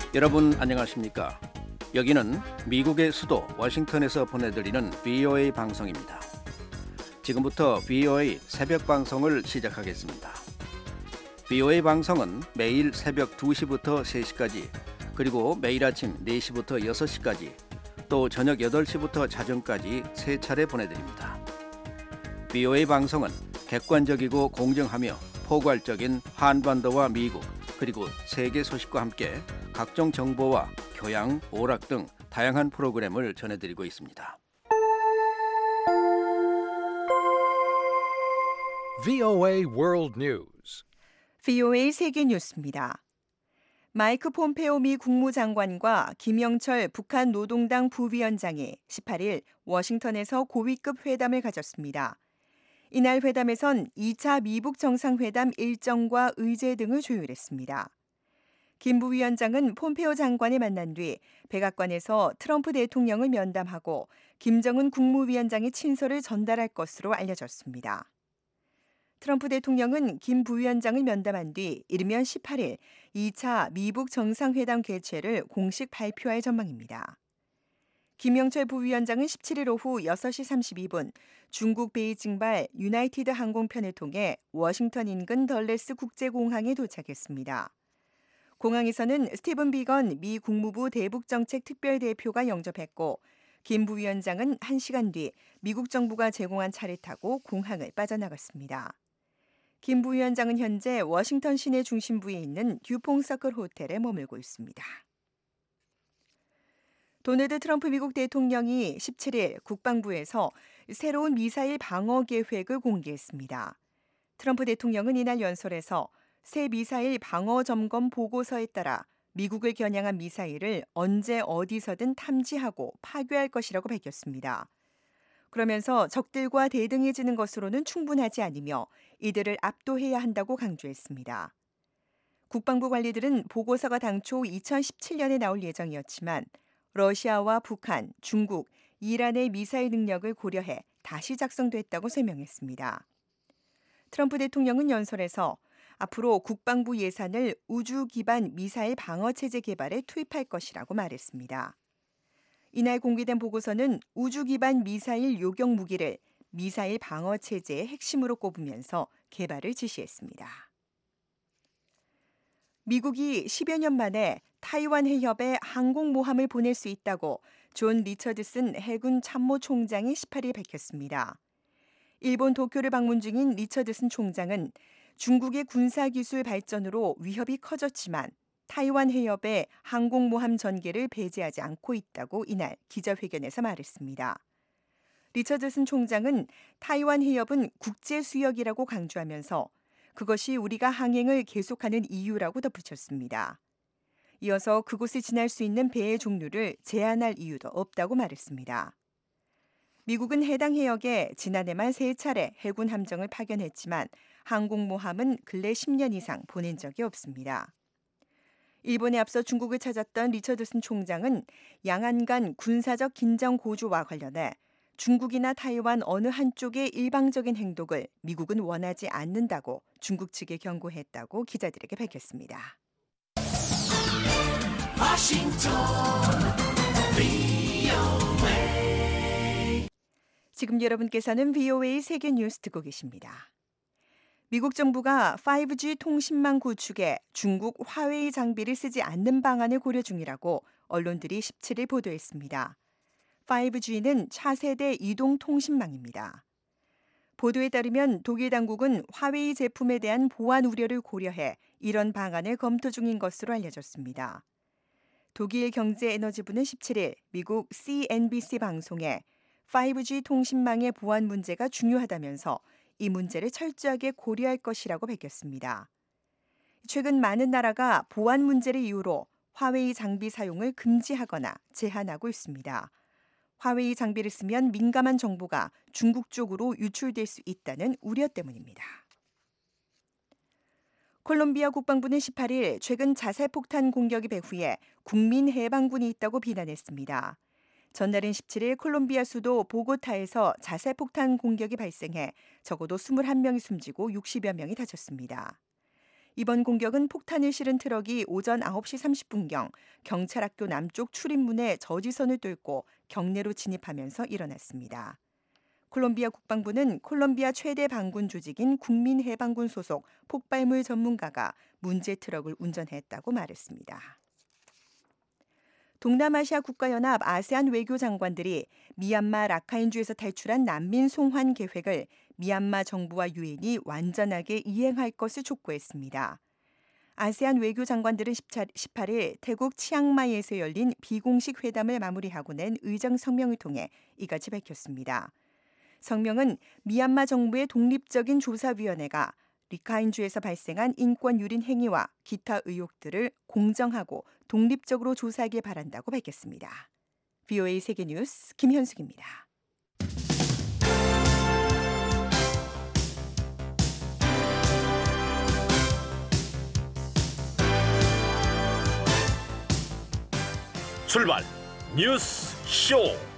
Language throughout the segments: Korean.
여러분 안녕하십니까? 여기는 미국의 수도 워싱턴에서 보내드리는 VOA 방송입니다. 지금부터 VOA 새벽 방송을 시작하겠습니다. VOA 방송은 매일 새벽 2시부터 3시까지, 그리고 매일 아침 4시부터 6시까지, 또 저녁 8시부터 자정까지 3차례 보내드립니다. VOA 방송은 객관적이고 공정하며 포괄적인 한반도와 미국, 그리고 세계 소식과 함께 각종 정보와 교양, 오락 등 다양한 프로그램을 전해드리고 있습니다. VOA World News. VOA 세계 뉴스입니다. 마이크 폼페오 미 국무장관과 김영철 북한 노동당 부위원장이 18일 워싱턴에서 고위급 회담을 가졌습니다. 이날 회담에선 2차 미북 정상회담 일정과 의제 등을 조율했습니다. 김 부위원장은 폼페오 장관을 만난 뒤 백악관에서 트럼프 대통령을 면담하고 김정은 국무위원장의 친서를 전달할 것으로 알려졌습니다. 트럼프 대통령은 김 부위원장을 면담한 뒤 이르면 18일 2차 미북 정상회담 개최를 공식 발표할 전망입니다. 김영철 부위원장은 17일 오후 6시 32분 중국 베이징발 유나이티드 항공편을 통해 워싱턴 인근 덜레스 국제공항에 도착했습니다. 공항에서는 스티븐 비건 미 국무부 대북정책 특별대표가 영접했고, 김 부위원장은 1시간 뒤 미국 정부가 제공한 차를 타고 공항을 빠져나갔습니다. 김 부위원장은 현재 워싱턴 시내 중심부에 있는 듀퐁 서클 호텔에 머물고 있습니다. 도널드 트럼프 미국 대통령이 17일 국방부에서 새로운 미사일 방어 계획을 공개했습니다. 트럼프 대통령은 이날 연설에서 새 미사일 방어 점검 보고서에 따라 미국을 겨냥한 미사일을 언제 어디서든 탐지하고 파괴할 것이라고 밝혔습니다. 그러면서 적들과 대등해지는 것으로는 충분하지 않으며 이들을 압도해야 한다고 강조했습니다. 국방부 관리들은 보고서가 당초 2017년에 나올 예정이었지만 러시아와 북한, 중국, 이란의 미사일 능력을 고려해 다시 작성됐다고 설명했습니다. 트럼프 대통령은 연설에서 앞으로 국방부 예산을 우주 기반 미사일 방어 체제 개발에 투입할 것이라고 말했습니다. 이날 공개된 보고서는 우주 기반 미사일 요격 무기를 미사일 방어 체제의 핵심으로 꼽으면서 개발을 지시했습니다. 미국이 10여 년 만에 타이완 해협에 항공모함을 보낼 수 있다고 존 리처드슨 해군 참모총장이 18일 밝혔습니다. 일본 도쿄를 방문 중인 리처드슨 총장은 중국의 군사기술 발전으로 위협이 커졌지만 타이완 해협에 항공모함 전개를 배제하지 않고 있다고 이날 기자회견에서 말했습니다. 리처드슨 총장은 타이완 해협은 국제수역이라고 강조하면서 그것이 우리가 항행을 계속하는 이유라고 덧붙였습니다. 이어서 그곳을 지날 수 있는 배의 종류를 제한할 이유도 없다고 말했습니다. 미국은 해당 해역에 지난해만 3차례 해군 함정을 파견했지만 항공모함은 근래 10년 이상 보낸 적이 없습니다. 일본에 앞서 중국을 찾았던 리처드슨 총장은 양안 간 군사적 긴장 고조와 관련해 중국이나 타이완 어느 한쪽의 일방적인 행동을 미국은 원하지 않는다고 중국 측에 경고했다고 기자들에게 밝혔습니다. 워싱턴 VOA. 지금 여러분께서는 VOA 세계 뉴스 듣고 계십니다. 미국 정부가 5G 통신망 구축에 중국 화웨이 장비를 쓰지 않는 방안을 고려 중이라고 언론들이 17일 보도했습니다. 5G는 차세대 이동 통신망입니다. 보도에 따르면 독일 당국은 화웨이 제품에 대한 보안 우려를 고려해 이런 방안을 검토 중인 것으로 알려졌습니다. 독일 경제에너지부는 17일 미국 CNBC 방송에 5G 통신망의 보안 문제가 중요하다면서 이 문제를 철저하게 고려할 것이라고 밝혔습니다. 최근 많은 나라가 보안 문제를 이유로 화웨이 장비 사용을 금지하거나 제한하고 있습니다. 화웨이 장비를 쓰면 민감한 정보가 중국 쪽으로 유출될 수 있다는 우려 때문입니다. 콜롬비아 국방부는 18일 최근 자살폭탄 공격이 배후에 국민해방군이 있다고 비난했습니다. 전날인 17일 콜롬비아 수도 보고타에서 자살폭탄 공격이 발생해 적어도 21명이 숨지고 60여 명이 다쳤습니다. 이번 공격은 폭탄을 실은 트럭이 오전 9시 30분경 경찰학교 남쪽 출입문에 저지선을 뚫고 경내로 진입하면서 일어났습니다. 콜롬비아 국방부는 콜롬비아 최대 반군 조직인 국민해방군 소속 폭발물 전문가가 문제 트럭을 운전했다고 말했습니다. 동남아시아 국가연합 아세안 외교장관들이 미얀마 라카인주에서 탈출한 난민 송환 계획을 미얀마 정부와 유엔이 완전하게 이행할 것을 촉구했습니다. 아세안 외교장관들은 18일 태국 치앙마이에서 열린 비공식 회담을 마무리하고 낸 의정 성명을 통해 이같이 밝혔습니다. 성명은 미얀마 정부의 독립적인 조사위원회가 라카인주에서 발생한 인권 유린 행위와 기타 의혹들을 공정하고 독립적으로 조사하길 바란다고 밝혔습니다. VOA 세계뉴스 김현숙입니다. 출발 뉴스 쇼.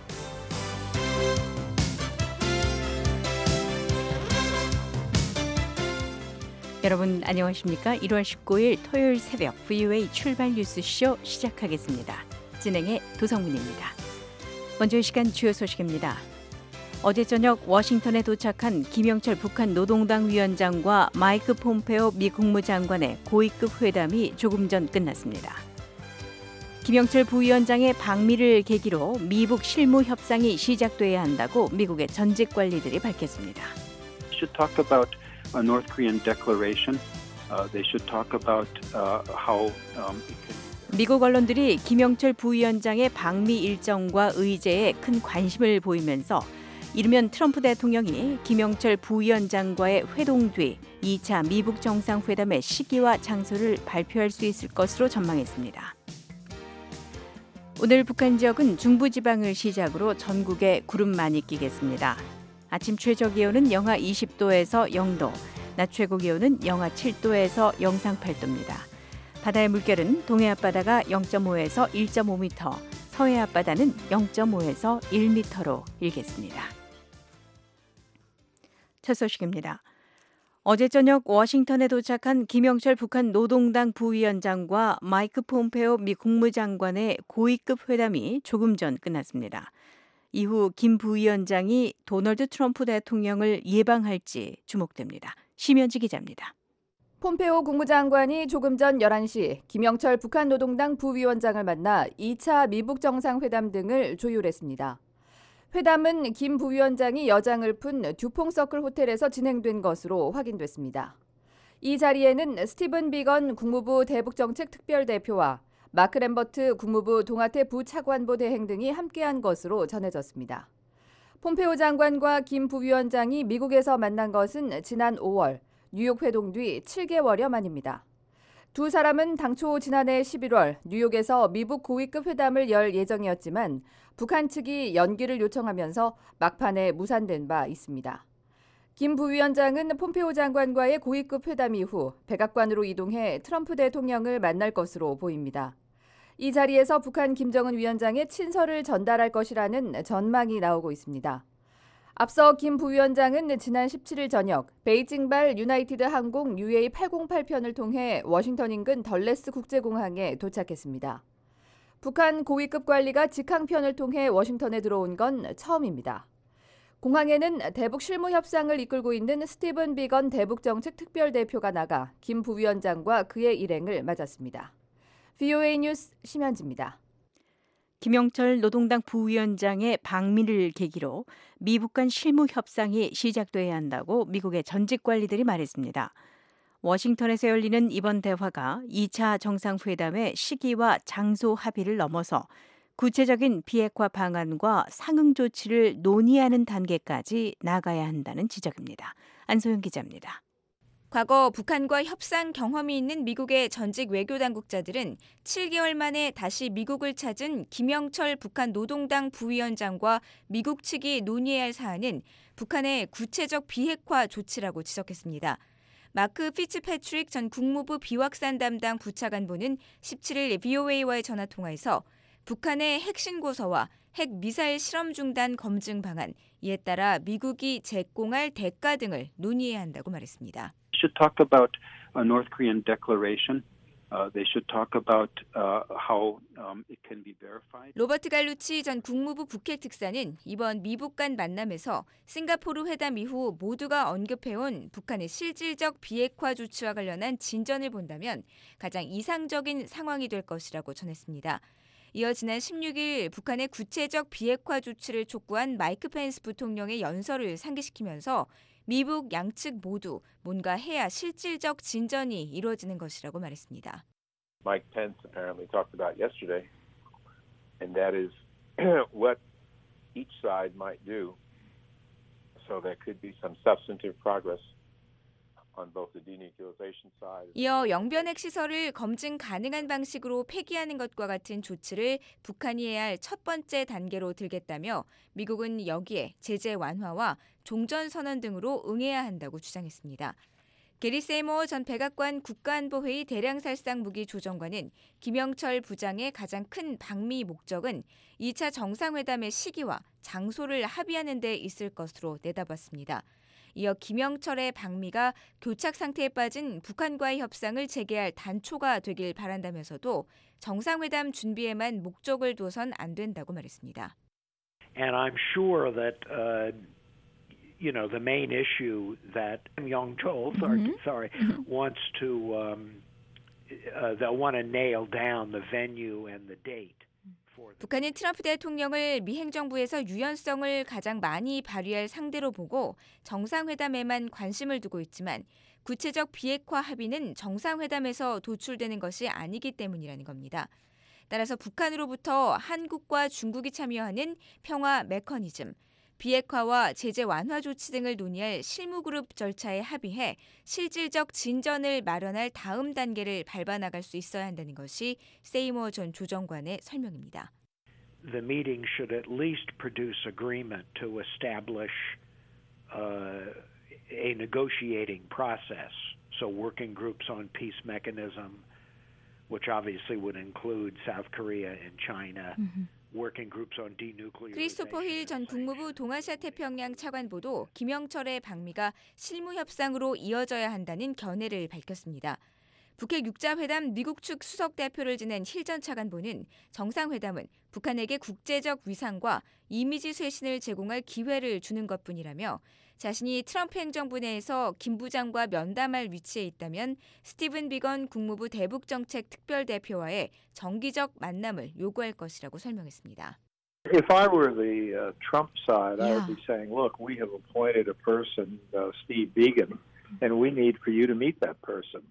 여러분 안녕하십니까? 1월 19일 토요일 새벽 VOA 출발 뉴스쇼 시작하겠습니다. 진행의 도성문입니다. 먼저 이 시간 주요 소식입니다. 어제 저녁 워싱턴에 도착한 김영철 북한 노동당 위원장과 마이크 폼페오 미 국무장관의 고위급 회담이 조금 전 끝났습니다. 김영철 부위원장의 방미를 계기로 미북 실무 협상이 시작돼야 한다고 미국의 전직 관리들이 밝혔습니다. should talk about a North Korean declaration. They should talk about how it can. 미국 언론들이 김영철 부위원장의 방미 일정과 의제에 큰 관심을 보이면서 이르면 트럼프 대통령이 김영철 부위원장과의 회동 뒤 2차 미북 정상회담의 시기와 장소를 발표할 수 있을 것으로 전망했습니다. 오늘 북한 지역은 중부지방을 시작으로 전국에 구름만이 끼겠습니다. 아침 최저기온은 영하 20도에서 0도, 낮 최고기온은 영하 7도에서 영상 8도입니다. 바다의 물결은 동해 앞바다가 0.5에서 1.5m, 서해 앞바다는 0.5에서 1m로 일겠습니다. 첫 소식입니다. 어제 저녁 워싱턴에 도착한 김영철 북한 노동당 부위원장과 마이크 폼페오 미 국무장관의 고위급 회담이 조금 전 끝났습니다. 이후 김 부위원장이 도널드 트럼프 대통령을 예방할지 주목됩니다. 심현지 기자입니다. 폼페오 국무장관이 조금 전 11시 김영철 북한 노동당 부위원장을 만나 2차 미북 정상회담 등을 조율했습니다. 회담은 김 부위원장이 여장을 푼 듀퐁서클 호텔에서 진행된 것으로 확인됐습니다. 이 자리에는 스티븐 비건 국무부 대북정책 특별대표와 마크 램버트 국무부 동아태 부차관보 대행 등이 함께한 것으로 전해졌습니다. 폼페오 장관과 김 부위원장이 미국에서 만난 것은 지난 5월 뉴욕 회동 뒤 7개월여 만입니다. 두 사람은 당초 지난해 11월 뉴욕에서 미북 고위급 회담을 열 예정이었지만 북한 측이 연기를 요청하면서 막판에 무산된 바 있습니다. 김 부위원장은 폼페오 장관과의 고위급 회담 이후 백악관으로 이동해 트럼프 대통령을 만날 것으로 보입니다. 이 자리에서 북한 김정은 위원장의 친서를 전달할 것이라는 전망이 나오고 있습니다. 앞서 김 부위원장은 지난 17일 저녁 베이징발 유나이티드 항공 UA808편을 통해 워싱턴 인근 덜레스 국제공항에 도착했습니다. 북한 고위급 관리가 직항편을 통해 워싱턴에 들어온 건 처음입니다. 공항에는 대북 실무 협상을 이끌고 있는 스티븐 비건 대북정책 특별대표가 나가 김 부위원장과 그의 일행을 맞았습니다. VOA 뉴스 심현지입니다. 김영철 노동당 부위원장의 방미를 계기로 미북 간 실무 협상이 시작돼야 한다고 미국의 전직 관리들이 말했습니다. 워싱턴에서 열리는 이번 대화가 2차 정상회담의 시기와 장소 합의를 넘어서 구체적인 비핵화 방안과 상응 조치를 논의하는 단계까지 나가야 한다는 지적입니다. 안소영 기자입니다. 과거 북한과 협상 경험이 있는 미국의 전직 외교당국자들은 7개월 만에 다시 미국을 찾은 김영철 북한 노동당 부위원장과 미국 측이 논의해야 할 사안은 북한의 구체적 비핵화 조치라고 지적했습니다. 마크 피츠패트릭 전 국무부 비확산 담당 부차관보는 17일 VOA와의 전화통화에서 북한의 핵신고서와 핵미사일 실험 중단 검증 방안, 이에 따라 미국이 제공할 대가 등을 논의해야 한다고 말했습니다. Should talk about a North Korean declaration. They should talk about how it can be verified. 로버트 갈루치 전 국무부 북핵 특사는 이번 미북 간 만남에서 싱가포르 회담 이후 모두가 언급해온 북한의 실질적 비핵화 조치와 관련한 진전을 본다면 가장 이상적인 상황이 될 것이라고 전했습니다. 이어 지난 16일 북한의 구체적 비핵화 조치를 촉구한 마이크 펜스 부통령의 연설을 상기시키면서 미북 양측 모두 뭔가 해야 실질적 진전이 이루어지는 것이라고 말했습니다. Mike Pence apparently talked about yesterday, and that is what each side might do. So there could be some substantive progress on both the denuclearization side. 이어 영변핵 시설을 검증 가능한 방식으로 폐기하는 것과 같은 조치를 북한이 해야 할 첫 번째 단계로 들겠다며 미국은 여기에 제재 완화와 종전선언 등으로 응해야 한다고 주장했습니다. 게리 세이모어 전 백악관 국가안보회의 대량살상 무기 조정관은 김영철 부장의 가장 큰 방미 목적은 2차 정상회담의 시기와 장소를 합의하는 데 있을 것으로 내다봤습니다. 이어 김영철의 방미가 교착 상태에 빠진 북한과의 협상을 재개할 단초가 되길 바란다면서도 정상회담 준비에만 목적을 둬선 안 된다고 말했습니다. And I'm sure that the main issue that Young-chol wants to they'll want to nail down the venue and the date. 북한은 트럼프 대통령을 미 행정부에서 유연성을 가장 많이 발휘할 상대로 보고 정상회담에만 관심을 두고 있지만 구체적 비핵화 합의는 정상회담에서 도출되는 것이 아니기 때문이라는 겁니다. 따라서 북한으로부터 한국과 중국이 참여하는 평화 메커니즘, 비핵화와 제재 완화 조치 등을 논의할 실무그룹 절차에 합의해 실질적 진전을 마련할 다음 단계를 밟아나갈 수 있어야 한다는 것이 세이모어 전 조정관의 설명입니다. The meeting should at least produce agreement to establish a negotiating process. So working groups on peace mechanism, which obviously would include South Korea and China. 크리스토퍼 힐 전 국무부 동아시아 태평양 차관보도 김영철의 방미가 실무 협상으로 이어져야 한다는 견해를 밝혔습니다. 북핵 6자 회담 미국 측 수석 대표를 지낸 힐 전 차관보는 정상회담은 북한에게 국제적 위상과 이미지 쇄신을 제공할 기회를 주는 것뿐이라며 자신이 트럼프 행정부 내에서 김 부장과 면담할 위치에 있다면 스티븐 비건 국무부 대북정책 특별대표와의 정기적 만남을 요구할 것이라고 설명했습니다. If I were the Trump side, I would be saying, look, we have appointed a person, Steve Biegun, and we need for you to meet that person.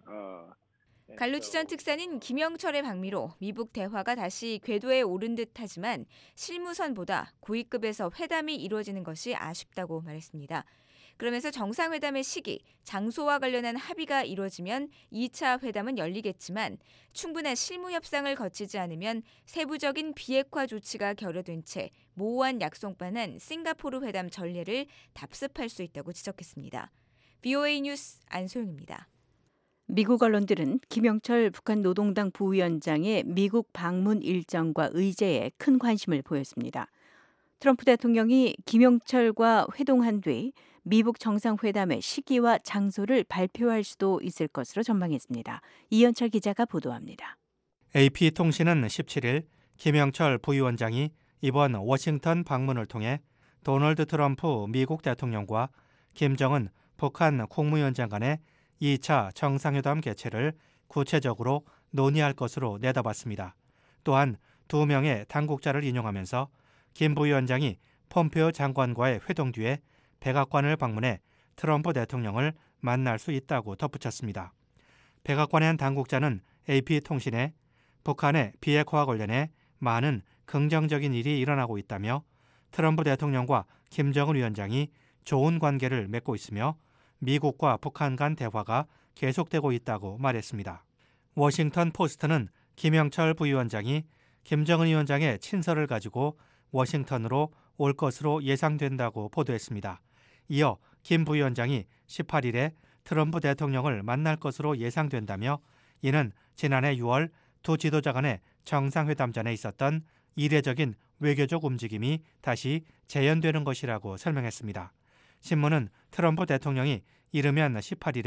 갈루치 전 특사는 김영철의 방미로 미북 대화가 다시 궤도에 오른 듯하지만 실무선보다 고위급에서 회담이 이루어지는 것이 아쉽다고 말했습니다. 그러면서 정상회담의 시기, 장소와 관련한 합의가 이루어지면 2차 회담은 열리겠지만 충분한 실무 협상을 거치지 않으면 세부적인 비핵화 조치가 결여된 채 모호한 약속만 한 싱가포르 회담 전례를 답습할 수 있다고 지적했습니다. VOA 뉴스 안소영입니다. 미국 언론들은 김영철 북한 노동당 부위원장의 미국 방문 일정과 의제에 큰 관심을 보였습니다. 트럼프 대통령이 김영철과 회동한 뒤 미북 정상회담의 시기와 장소를 발표할 수도 있을 것으로 전망했습니다. 이현철 기자가 보도합니다. AP통신은 17일 김영철 부위원장이 이번 워싱턴 방문을 통해 도널드 트럼프 미국 대통령과 김정은 북한 국무위원장 간의 2차 정상회담 개최를 구체적으로 논의할 것으로 내다봤습니다. 또한 2명의 당국자를 인용하면서 김 부위원장이 폼페오 장관과의 회동 뒤에 백악관을 방문해 트럼프 대통령을 만날 수 있다고 덧붙였습니다. 백악관의 한 당국자는 AP통신에 북한의 비핵화와 관련해 많은 긍정적인 일이 일어나고 있다며 트럼프 대통령과 김정은 위원장이 좋은 관계를 맺고 있으며 미국과 북한 간 대화가 계속되고 있다고 말했습니다. 워싱턴 포스트는 김영철 부위원장이 김정은 위원장의 친서를 가지고 워싱턴으로 올 것으로 예상된다고 보도했습니다. 이어 김 부위원장이 18일에 트럼프 대통령을 만날 것으로 예상된다며 이는 지난해 6월 두 지도자 간의 정상회담 전에 있었던 이례적인 외교적 움직임이 다시 재현되는 것이라고 설명했습니다. 신문은 트럼프 대통령이 이르면 18일에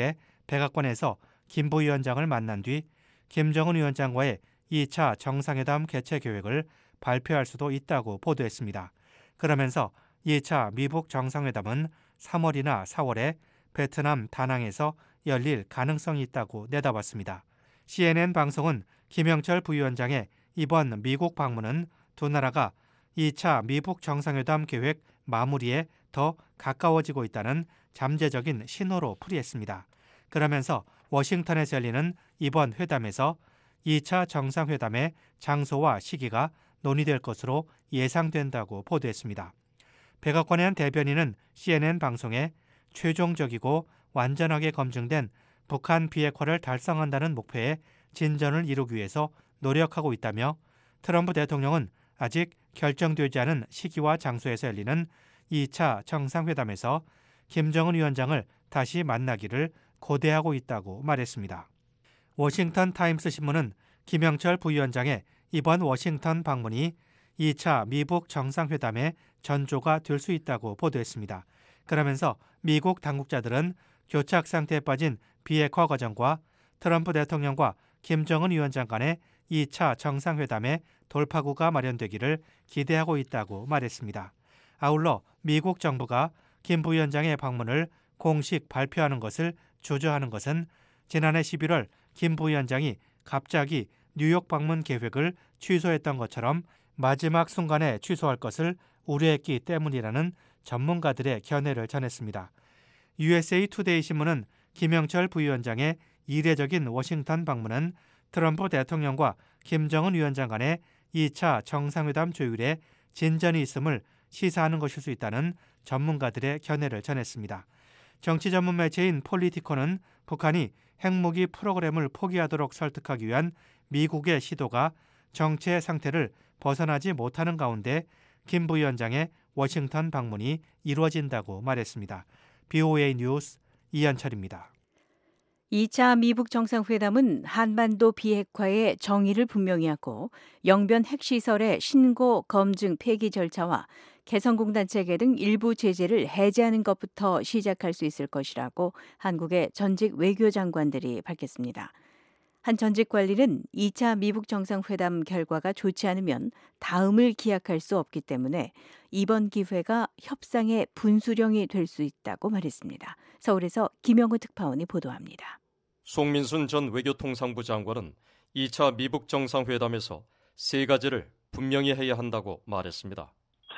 백악관에서 김 부위원장을 만난 뒤 김정은 위원장과의 2차 정상회담 개최 계획을 발표할 수도 있다고 보도했습니다. 그러면서 2차 미북 정상회담은 3월이나 4월에 베트남 다낭에서 열릴 가능성이 있다고 내다봤습니다. CNN 방송은 김영철 부위원장의 이번 미국 방문은 두 나라가 2차 미북 정상회담 계획 마무리에 더 가까워지고 있다는 잠재적인 신호로 풀이했습니다. 그러면서 워싱턴에서 열리는 이번 회담에서 2차 정상회담의 장소와 시기가 논의될 것으로 예상된다고 보도했습니다. 백악관의 한 대변인은 CNN 방송에 최종적이고 완전하게 검증된 북한 비핵화를 달성한다는 목표에 진전을 이루기 위해서 노력하고 있다며 트럼프 대통령은 아직 결정되지 않은 시기와 장소에서 열리는 2차 정상회담에서 김정은 위원장을 다시 만나기를 고대하고 있다고 말했습니다. 워싱턴 타임스 신문은 김영철 부위원장의 이번 워싱턴 방문이 2차 미북 정상회담의 전조가 될 수 있다고 보도했습니다. 그러면서 미국 당국자들은 교착 상태에 빠진 비핵화 과정과 트럼프 대통령과 김정은 위원장 간의 2차 정상회담의 돌파구가 마련되기를 기대하고 있다고 말했습니다. 아울러 미국 정부가 김 부위원장의 방문을 공식 발표하는 것을 주저하는 것은 지난해 11월 김 부위원장이 갑자기 뉴욕 방문 계획을 취소했던 것처럼 마지막 순간에 취소할 것을 우려했기 때문이라는 전문가들의 견해를 전했습니다. USA 투데이 신문은 김영철 부위원장의 이례적인 워싱턴 방문은 트럼프 대통령과 김정은 위원장 간의 2차 정상회담 조율에 진전이 있음을 시사하는 것일 수 있다는 전문가들의 견해를 전했습니다. 정치 전문 매체인 폴리티코는 북한이 핵무기 프로그램을 포기하도록 설득하기 위한 미국의 시도가 정체 상태를 벗어나지 못하는 가운데 김 부위원장의 워싱턴 방문이 이루어진다고 말했습니다. BOA 뉴스 이현철입니다. 2차 미북 정상회담은 한반도 비핵화의 정의를 분명히 하고 영변 핵시설의 신고, 검증, 폐기 절차와 개성공단 체계 등 일부 제재를 해제하는 것부터 시작할 수 있을 것이라고 한국의 전직 외교장관들이 밝혔습니다. 한 전직 관리는 2차 미북 정상회담 결과가 좋지 않으면 다음을 기약할 수 없기 때문에 이번 기회가 협상의 분수령이 될 수 있다고 말했습니다. 서울에서 김영우 특파원이 보도합니다. 송민순 전 외교통상부 장관은 2차 미북 정상회담에서 세 가지를 분명히 해야 한다고 말했습니다.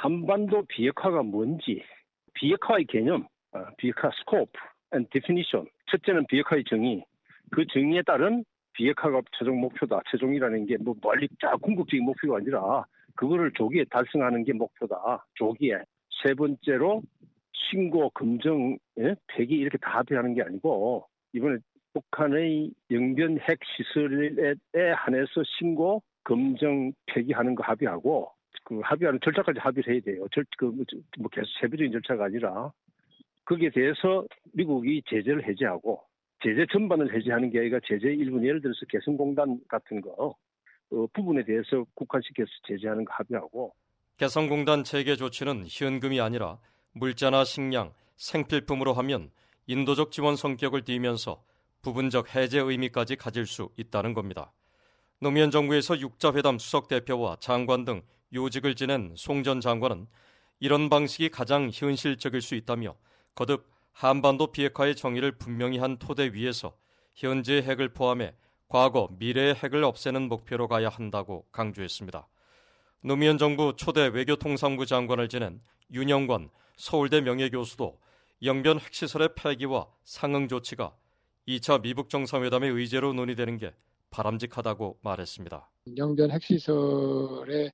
한반도 비핵화가 뭔지, 비핵화의 개념, 비핵화 스코프 and definition. 첫째는 비핵화의 정의, 그 정의에 따른 비핵화가 최종 목표다. 최종이라는 게 뭐 멀리 쫙 궁극적인 목표가 아니라 그거를 조기에 달성하는 게 목표다. 조기에. 세 번째로 신고, 검증, 폐기 이렇게 다 합의하는 게 아니고 이번에 북한의 영변 핵 시설에 한해서 신고, 검증, 폐기하는 거 합의하고 그 합의하는 절차까지 합의를 해야 돼요. 뭐 계속 세부적인 절차가 아니라 거기에 대해서 미국이 제재를 해제하고 제재 전반을 해제하는 게 아니라 제재 일부 예를 들어서 개성공단 같은 거 부분에 대해서 국한시켜서 제재하는 거 합의하고 개성공단 체계 조치는 현금이 아니라 물자나 식량, 생필품으로 하면 인도적 지원 성격을 띠면서 부분적 해제 의미까지 가질 수 있다는 겁니다. 노무현 정부에서 6자회담 수석대표와 장관 등 요직을 지낸 송 전 장관은 이런 방식이 가장 현실적일 수 있다며 거듭 한반도 비핵화의 정의를 분명히 한 토대 위에서 현재의 핵을 포함해 과거, 미래의 핵을 없애는 목표로 가야 한다고 강조했습니다. 노무현 정부 초대 외교통상부 장관을 지낸 윤영관 서울대 명예교수도 영변 핵시설의 폐기와 상응 조치가 2차 미북 정상회담의 의제로 논의되는 게 바람직하다고 말했습니다. 영변 핵시설의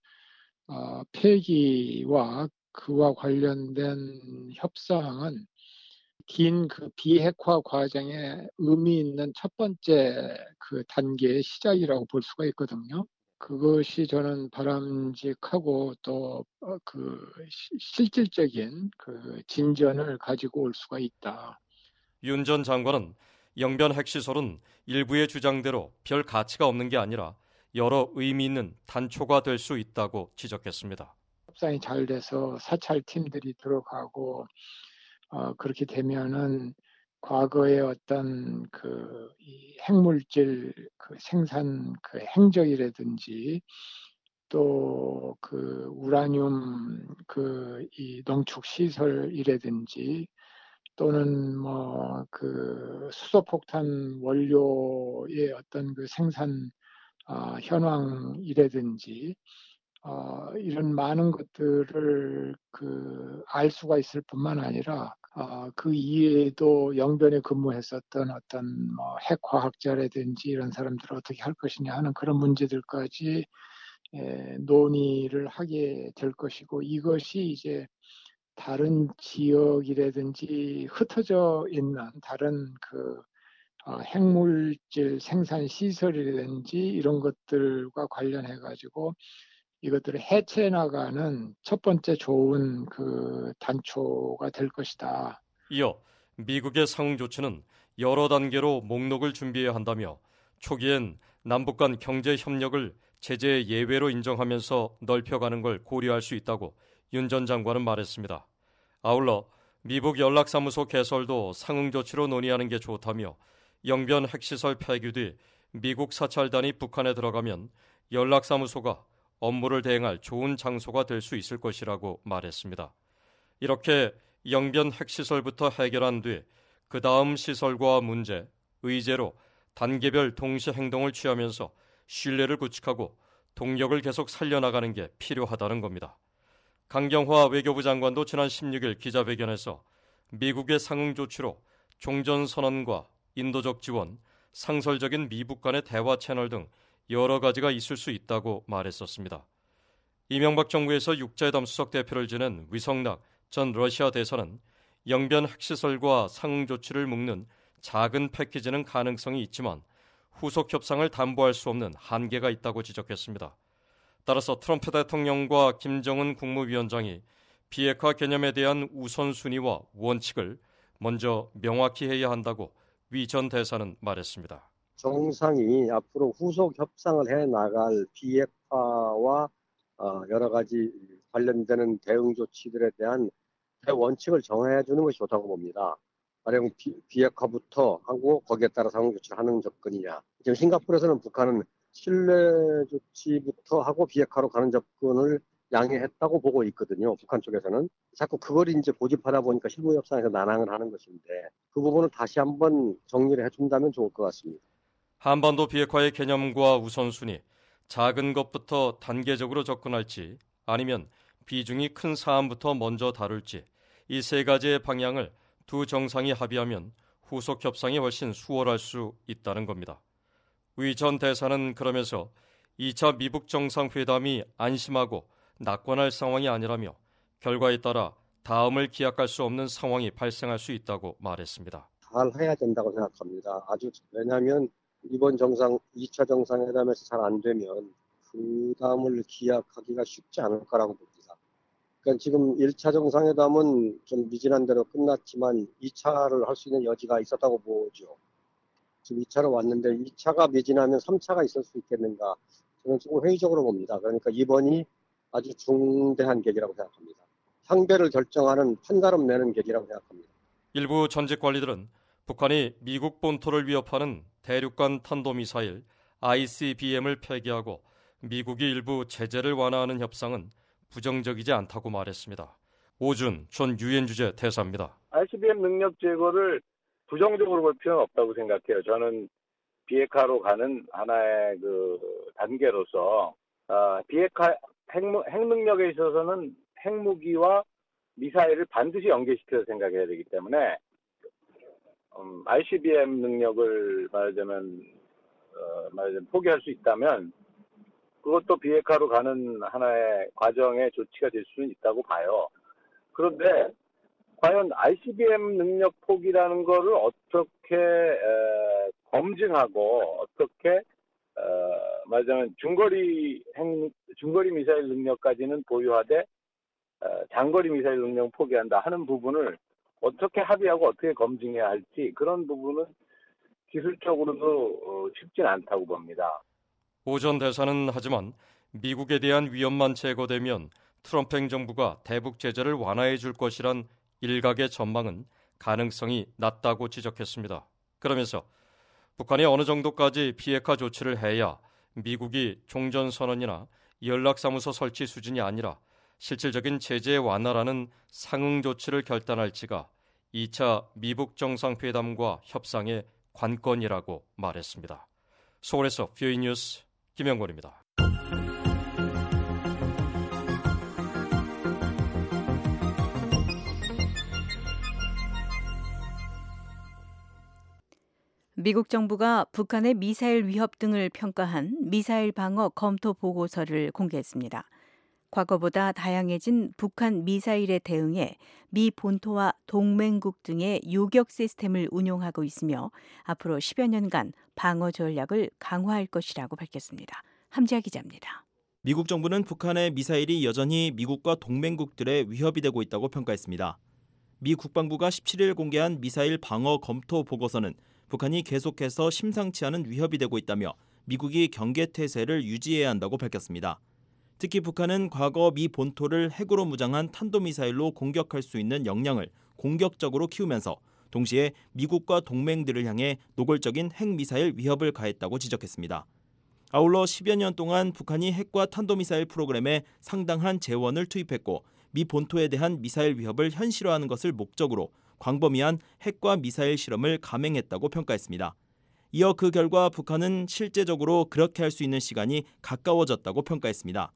폐기와 그와 관련된 협상은 긴 그 비핵화 과정에 의미 있는 첫 번째 그 단계의 시작이라고 볼 수가 있거든요. 그것이 저는 바람직하고 또 그 실질적인 그 진전을 가지고 올 수가 있다. 윤 전 장관은 영변 핵시설은 일부의 주장대로 별 가치가 없는 게 아니라 여러 의미 있는 단초가 될 수 있다고 지적했습니다. 협상이 잘 돼서 사찰 팀들이 들어가고 그렇게 되면은 과거의 어떤 이 핵물질 생산 행적이라든지 또 우라늄 이 농축 시설이라든지 또는 수소폭탄 원료의 어떤 생산 현황이라든지 이런 많은 것들을 알 수가 있을 뿐만 아니라 그 이외에도 영변에 근무했었던 어떤 핵화학자라든지 이런 사람들을 어떻게 할 것이냐 하는 그런 문제들까지 논의를 하게 될 것이고, 이것이 이제 다른 지역이라든지 흩어져 있는 다른 핵물질 생산 시설이라든지 이런 것들과 관련해 가지고 이것들을 해체해 나가는 첫 번째 좋은 단초가 될 것이다. 이어 미국의 상응 조치는 여러 단계로 목록을 준비해야 한다며 초기엔 남북 간 경제 협력을 제재 예외로 인정하면서 넓혀가는 걸 고려할 수 있다고 윤 전 장관은 말했습니다. 아울러 미북 연락사무소 개설도 상응 조치로 논의하는 게 좋다며 영변 핵시설 폐기 뒤 미국 사찰단이 북한에 들어가면 연락사무소가 업무를 대행할 좋은 장소가 될 수 있을 것이라고 말했습니다. 이렇게 영변 핵시설부터 해결한 뒤 그 다음 시설과 문제, 의제로 단계별 동시 행동을 취하면서 신뢰를 구축하고 동력을 계속 살려나가는 게 필요하다는 겁니다. 강경화 외교부 장관도 지난 16일 기자회견에서 미국의 상응 조치로 종전선언과 인도적 지원, 상설적인 미북 간의 대화 채널 등 여러 가지가 있을 수 있다고 말했었습니다. 이명박 정부에서 육자회담 수석 대표를 지낸 위성락 전 러시아 대사는 영변 핵시설과 상응 조치를 묶는 작은 패키지는 가능성이 있지만 후속 협상을 담보할 수 없는 한계가 있다고 지적했습니다. 따라서 트럼프 대통령과 김정은 국무위원장이 비핵화 개념에 대한 우선순위와 원칙을 먼저 명확히 해야 한다고 위 전 대사는 말했습니다. 정상이 앞으로 후속 협상을 해나갈 비핵화와 여러 가지 관련되는 대응 조치들에 대한 원칙을 정해 주는 것이 좋다고 봅니다. 가령 비핵화부터 하고 거기에 따라 상응 조치를 하는 접근이냐. 지금 싱가포르에서는 북한은 신뢰 조치부터 하고 비핵화로 가는 접근을 양해했다고 보고 있거든요. 북한 쪽에서는. 자꾸 그걸 이제 고집하다 보니까 실무 협상에서 난항을 하는 것인데 그 부분을 다시 한번 정리를 해준다면 좋을 것 같습니다. 한반도 비핵화의 개념과 우선순위, 작은 것부터 단계적으로 접근할지 아니면 비중이 큰 사안부터 먼저 다룰지 이 세 가지의 방향을 두 정상이 합의하면 후속 협상이 훨씬 수월할 수 있다는 겁니다. 위 전 대사는 그러면서 2차 미북 정상회담이 안심하고 낙관할 상황이 아니라며 결과에 따라 다음을 기약할 수 없는 상황이 발생할 수 있다고 말했습니다. 잘 해야 된다고 생각합니다. 왜냐하면 이번 2차 정상회담에서 잘 안 되면 그 다음을 기약하기가 쉽지 않을 거라고 봅니다. 그러니까 지금 1차 정상회담은 좀 미진한 대로 끝났지만 2차를 할 수 있는 여지가 있었다고 보죠. 지금 2차로 왔는데 2차가 미진하면 3차가 있을 수 있겠는가. 저는 조금 회의적으로 봅니다. 그러니까 이번이 아주 중대한 계기라고 생각합니다. 향배를 결정하는 판가름 내는 계기라고 생각합니다. 일부 전직 관리들은 북한이 미국 본토를 위협하는 대륙간 탄도미사일 ICBM을 폐기하고 미국이 일부 제재를 완화하는 협상은 부정적이지 않다고 말했습니다. 오준 전 유엔 주재 대사입니다. ICBM 능력 제거를 부정적으로 볼 필요는 없다고 생각해요. 저는 비핵화로 가는 하나의 단계로서 비핵화 핵 능력에 있어서는 핵무기와 미사일을 반드시 연계시켜서 생각해야 되기 때문에 ICBM 능력을 말하자면 포기할 수 있다면 그것도 비핵화로 가는 하나의 과정의 조치가 될 수는 있다고 봐요. 그런데 과연 ICBM 능력 포기라는 거를 어떻게 검증하고 어떻게 말하자면 중거리 미사일 능력까지는 보유하되 장거리 미사일 능력 포기한다 하는 부분을 어떻게 합의하고 어떻게 검증해야 할지 그런 부분은 기술적으로도 쉽진 않다고 봅니다. 오 전 대사는 하지만 미국에 대한 위협만 제거되면 트럼프 행정부가 대북 제재를 완화해 줄 것이란 일각의 전망은 가능성이 낮다고 지적했습니다. 그러면서 북한이 어느 정도까지 비핵화 조치를 해야 미국이 종전선언이나 연락사무소 설치 수준이 아니라 실질적인 제재 완화라는 상응 조치를 결단할지가 2차 미북 정상회담과 협상의 관건이라고 말했습니다. 서울에서 VOA 뉴스 김영권입니다. 미국 정부가 북한의 미사일 위협 등을 평가한 미사일 방어 검토 보고서를 공개했습니다. 과거보다 다양해진 북한 미사일에 대응해 미 본토와 동맹국 등의 요격 시스템을 운용하고 있으며 앞으로 10여 년간 방어 전략을 강화할 것이라고 밝혔습니다. 함지아 기자입니다. 미국 정부는 북한의 미사일이 여전히 미국과 동맹국들의 위협이 되고 있다고 평가했습니다. 미 국방부가 17일 공개한 미사일 방어 검토 보고서는 북한이 계속해서 심상치 않은 위협이 되고 있다며 미국이 경계 태세를 유지해야 한다고 밝혔습니다. 특히 북한은 과거 미 본토를 핵으로 무장한 탄도미사일로 공격할 수 있는 역량을 공격적으로 키우면서 동시에 미국과 동맹들을 향해 노골적인 핵미사일 위협을 가했다고 지적했습니다. 아울러 10여 년 동안 북한이 핵과 탄도미사일 프로그램에 상당한 재원을 투입했고 미 본토에 대한 미사일 위협을 현실화하는 것을 목적으로 광범위한 핵과 미사일 실험을 감행했다고 평가했습니다. 이어 그 결과 북한은 실제적으로 그렇게 할 수 있는 시간이 가까워졌다고 평가했습니다.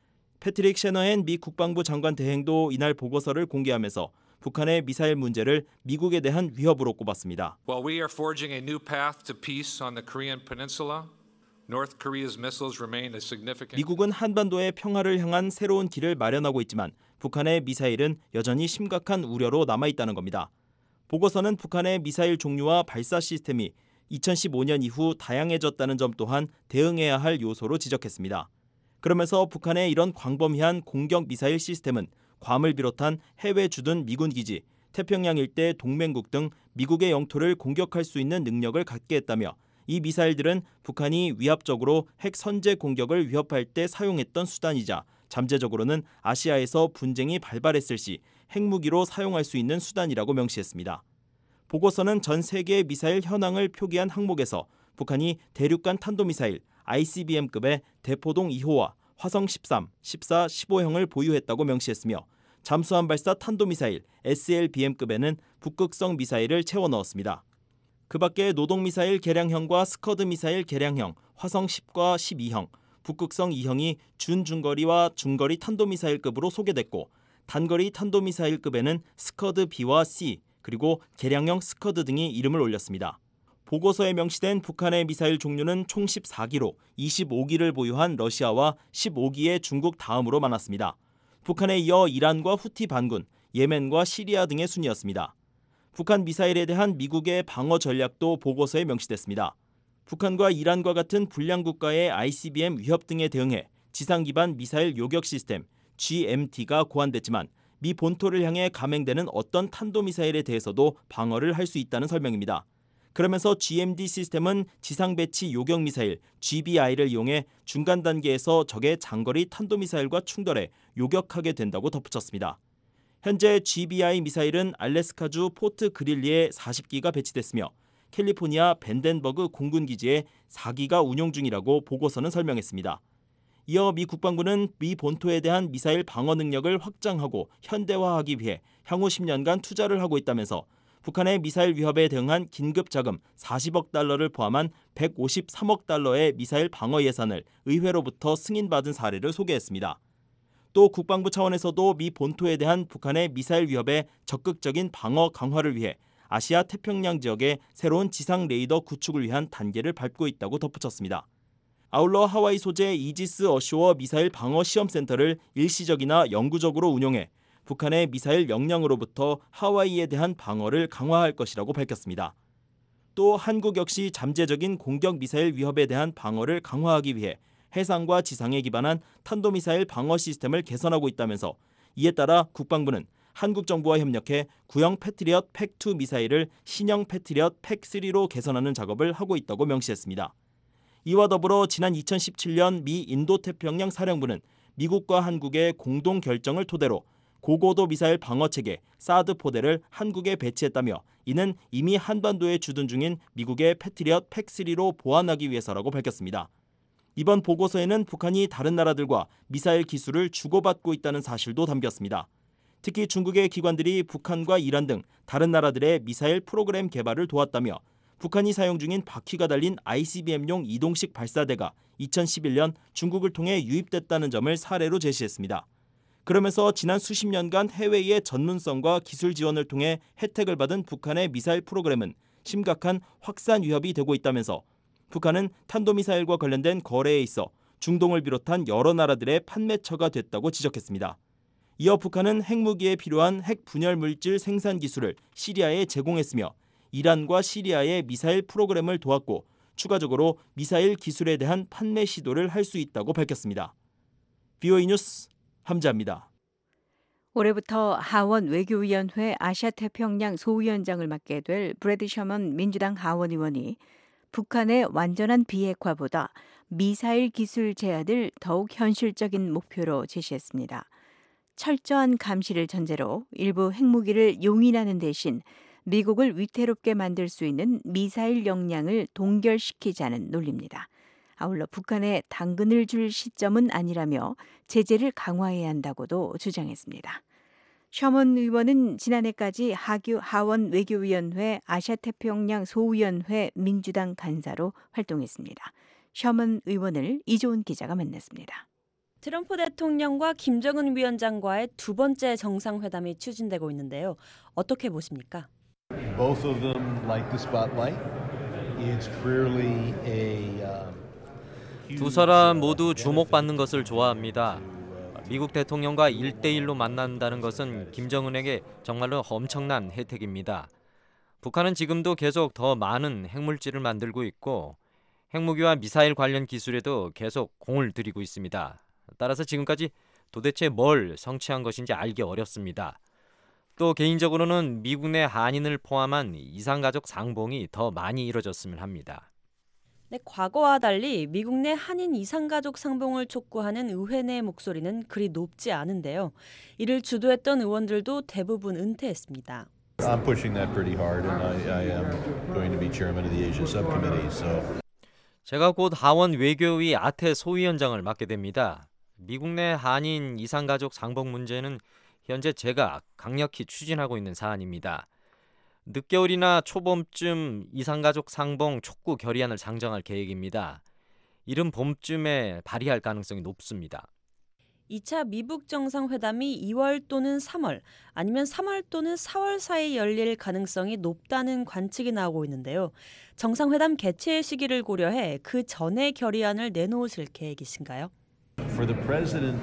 패트릭 셰너헨 미 국방부 장관 대행도 이날 보고서를 공개하면서 북한의 미사일 문제를 미국에 대한 위협으로 꼽았습니다. While we are forging a new path to peace on the Korean Peninsula, North Korea's missiles remain a significant. 미국은 한반도의 평화를 향한 새로운 길을 마련하고 있지만 북한의 미사일은 여전히 심각한 우려로 남아있다는 겁니다. 보고서는 북한의 미사일 종류와 발사 시스템이 2015년 이후 다양해졌다는 점 또한 대응해야 할 요소로 지적했습니다. 그러면서 북한의 이런 광범위한 공격 미사일 시스템은 괌을 비롯한 해외 주둔 미군 기지, 태평양 일대 동맹국 등 미국의 영토를 공격할 수 있는 능력을 갖게 했다며 이 미사일들은 북한이 위압적으로 핵 선제 공격을 위협할 때 사용했던 수단이자 잠재적으로는 아시아에서 분쟁이 발발했을 시 핵무기로 사용할 수 있는 수단이라고 명시했습니다. 보고서는 전 세계의 미사일 현황을 표기한 항목에서 북한이 대륙간 탄도미사일 ICBM급의 대포동 2호와 화성 13, 14, 15형을 보유했다고 명시했으며 잠수함 발사 탄도미사일 SLBM급에는 북극성 미사일을 채워 넣었습니다. 그 밖에 노동미사일 개량형과 스커드 미사일 개량형 화성 10과 12형, 북극성 2형이 준중거리와 중거리 탄도미사일급으로 소개됐고 단거리 탄도미사일급에는 스커드 B와 C, 그리고 개량형 스커드 등이 이름을 올렸습니다. 보고서에 명시된 북한의 미사일 종류는 총 14기로 25기를 보유한 러시아와 15기의 중국 다음으로 많았습니다. 북한에 이어 이란과 후티 반군, 예멘과 시리아 등의 순이었습니다. 북한 미사일에 대한 미국의 방어 전략도 보고서에 명시됐습니다. 북한과 이란과 같은 불량 국가의 ICBM 위협 등에 대응해 지상 기반 미사일 요격 시스템 GMT가 고안됐지만 미 본토를 향해 감행되는 어떤 탄도미사일에 대해서도 방어를 할 수 있다는 설명입니다. 그러면서 GMD 시스템은 지상 배치 요격 미사일 GBI를 이용해 중간 단계에서 적의 장거리 탄도미사일과 충돌해 요격하게 된다고 덧붙였습니다. 현재 GBI 미사일은 알래스카주 포트 그릴리에 40기가 배치됐으며 캘리포니아 벤덴버그 공군기지에 4기가 운용 중이라고 보고서는 설명했습니다. 이어 미 국방부는 미 본토에 대한 미사일 방어 능력을 확장하고 현대화하기 위해 향후 10년간 투자를 하고 있다면서 북한의 미사일 위협에 대응한 긴급 자금 40억 달러를 포함한 153억 달러의 미사일 방어 예산을 의회로부터 승인받은 사례를 소개했습니다. 또 국방부 차원에서도 미 본토에 대한 북한의 미사일 위협의 적극적인 방어 강화를 위해 아시아 태평양 지역에 새로운 지상 레이더 구축을 위한 단계를 밟고 있다고 덧붙였습니다. 아울러 하와이 소재 이지스 어쇼어 미사일 방어 시험센터를 일시적이나 영구적으로 운용해 북한의 미사일 역량으로부터 하와이에 대한 방어를 강화할 것이라고 밝혔습니다. 또 한국 역시 잠재적인 공격 미사일 위협에 대한 방어를 강화하기 위해 해상과 지상에 기반한 탄도미사일 방어 시스템을 개선하고 있다면서 이에 따라 국방부는 한국 정부와 협력해 구형 패트리엇 팩2 미사일을 신형 패트리엇 팩3로 개선하는 작업을 하고 있다고 명시했습니다. 이와 더불어 지난 2017년 미 인도태평양 사령부는 미국과 한국의 공동 결정을 토대로 고고도 미사일 방어체계 사드 포대를 한국에 배치했다며 이는 이미 한반도에 주둔 중인 미국의 패트리엇 팩3로 보완하기 위해서라고 밝혔습니다. 이번 보고서에는 북한이 다른 나라들과 미사일 기술을 주고받고 있다는 사실도 담겼습니다. 특히 중국의 기관들이 북한과 이란 등 다른 나라들의 미사일 프로그램 개발을 도왔다며 북한이 사용 중인 바퀴가 달린 ICBM용 이동식 발사대가 2011년 중국을 통해 유입됐다는 점을 사례로 제시했습니다. 그러면서 지난 수십 년간 해외의 전문성과 기술 지원을 통해 혜택을 받은 북한의 미사일 프로그램은 심각한 확산 위협이 되고 있다면서 북한은 탄도미사일과 관련된 거래에 있어 중동을 비롯한 여러 나라들의 판매처가 됐다고 지적했습니다. 이어 북한은 핵무기에 필요한 핵 분열 물질 생산 기술을 시리아에 제공했으며 이란과 시리아의 미사일 프로그램을 도왔고 추가적으로 미사일 기술에 대한 판매 시도를 할 수 있다고 밝혔습니다. VOA 뉴스 함자입니다. 올해부터 하원 외교위원회 아시아태평양 소위원장을 맡게 될 브래드 셔먼 민주당 하원 의원이 북한의 완전한 비핵화보다 미사일 기술 제압을 더욱 현실적인 목표로 제시했습니다. 철저한 감시를 전제로 일부 핵무기를 용인하는 대신 미국을 위태롭게 만들 수 있는 미사일 역량을 동결시키자는 논리입니다. 아울러 북한에 당근을 줄 시점은 아니라며 제재를 강화해야 한다고도 주장했습니다. 셔먼 의원은 지난해까지 하원 외교위원회 아시아태평양 소위원회 민주당 간사로 활동했습니다. 셔먼 의원을 이조은 기자가 만났습니다. 트럼프 대통령과 김정은 위원장과의 두 번째 정상회담이 추진되고 있는데요. 어떻게 보십니까? Both of them like the spotlight. It's clearly 두 사람 모두 주목받는 것을 좋아합니다. 미국 대통령과 1대1로 만난다는 것은 김정은에게 정말로 엄청난 혜택입니다. 북한은 지금도 계속 더 많은 핵물질을 만들고 있고 핵무기와 미사일 관련 기술에도 계속 공을 들이고 있습니다. 따라서 지금까지 도대체 뭘 성취한 것인지 알기 어렵습니다. 또 개인적으로는 미국 내 한인을 포함한 이산가족 상봉이 더 많이 이뤄졌으면 합니다. 네, 과거와 달리 미국 내 한인 이산가족 상봉을 촉구하는 의회 내 목소리는 그리 높지 않은데요. 이를 주도했던 의원들도 대부분 은퇴했습니다. I'm pushing that pretty hard, and I am going to be chairman of the Asia Subcommittee. So. 제가 곧 하원 외교위 아태 소위원장을 맡게 됩니다. 미국 내 한인 이산가족 상봉 문제는 현재 제가 강력히 추진하고 있는 사안입니다. 늦겨울이나 초봄쯤 이산가족 상봉 촉구 결의안을 상정할 계획입니다. 이른 봄쯤에 발의할 가능성이 높습니다. 2차 미북 정상회담이 2월 또는 3월 아니면 3월 또는 4월 사이 열릴 가능성이 높다는 관측이 나오고 있는데요. 정상회담 개최 시기를 고려해 그 전에 결의안을 내놓으실 계획이신가요? For the president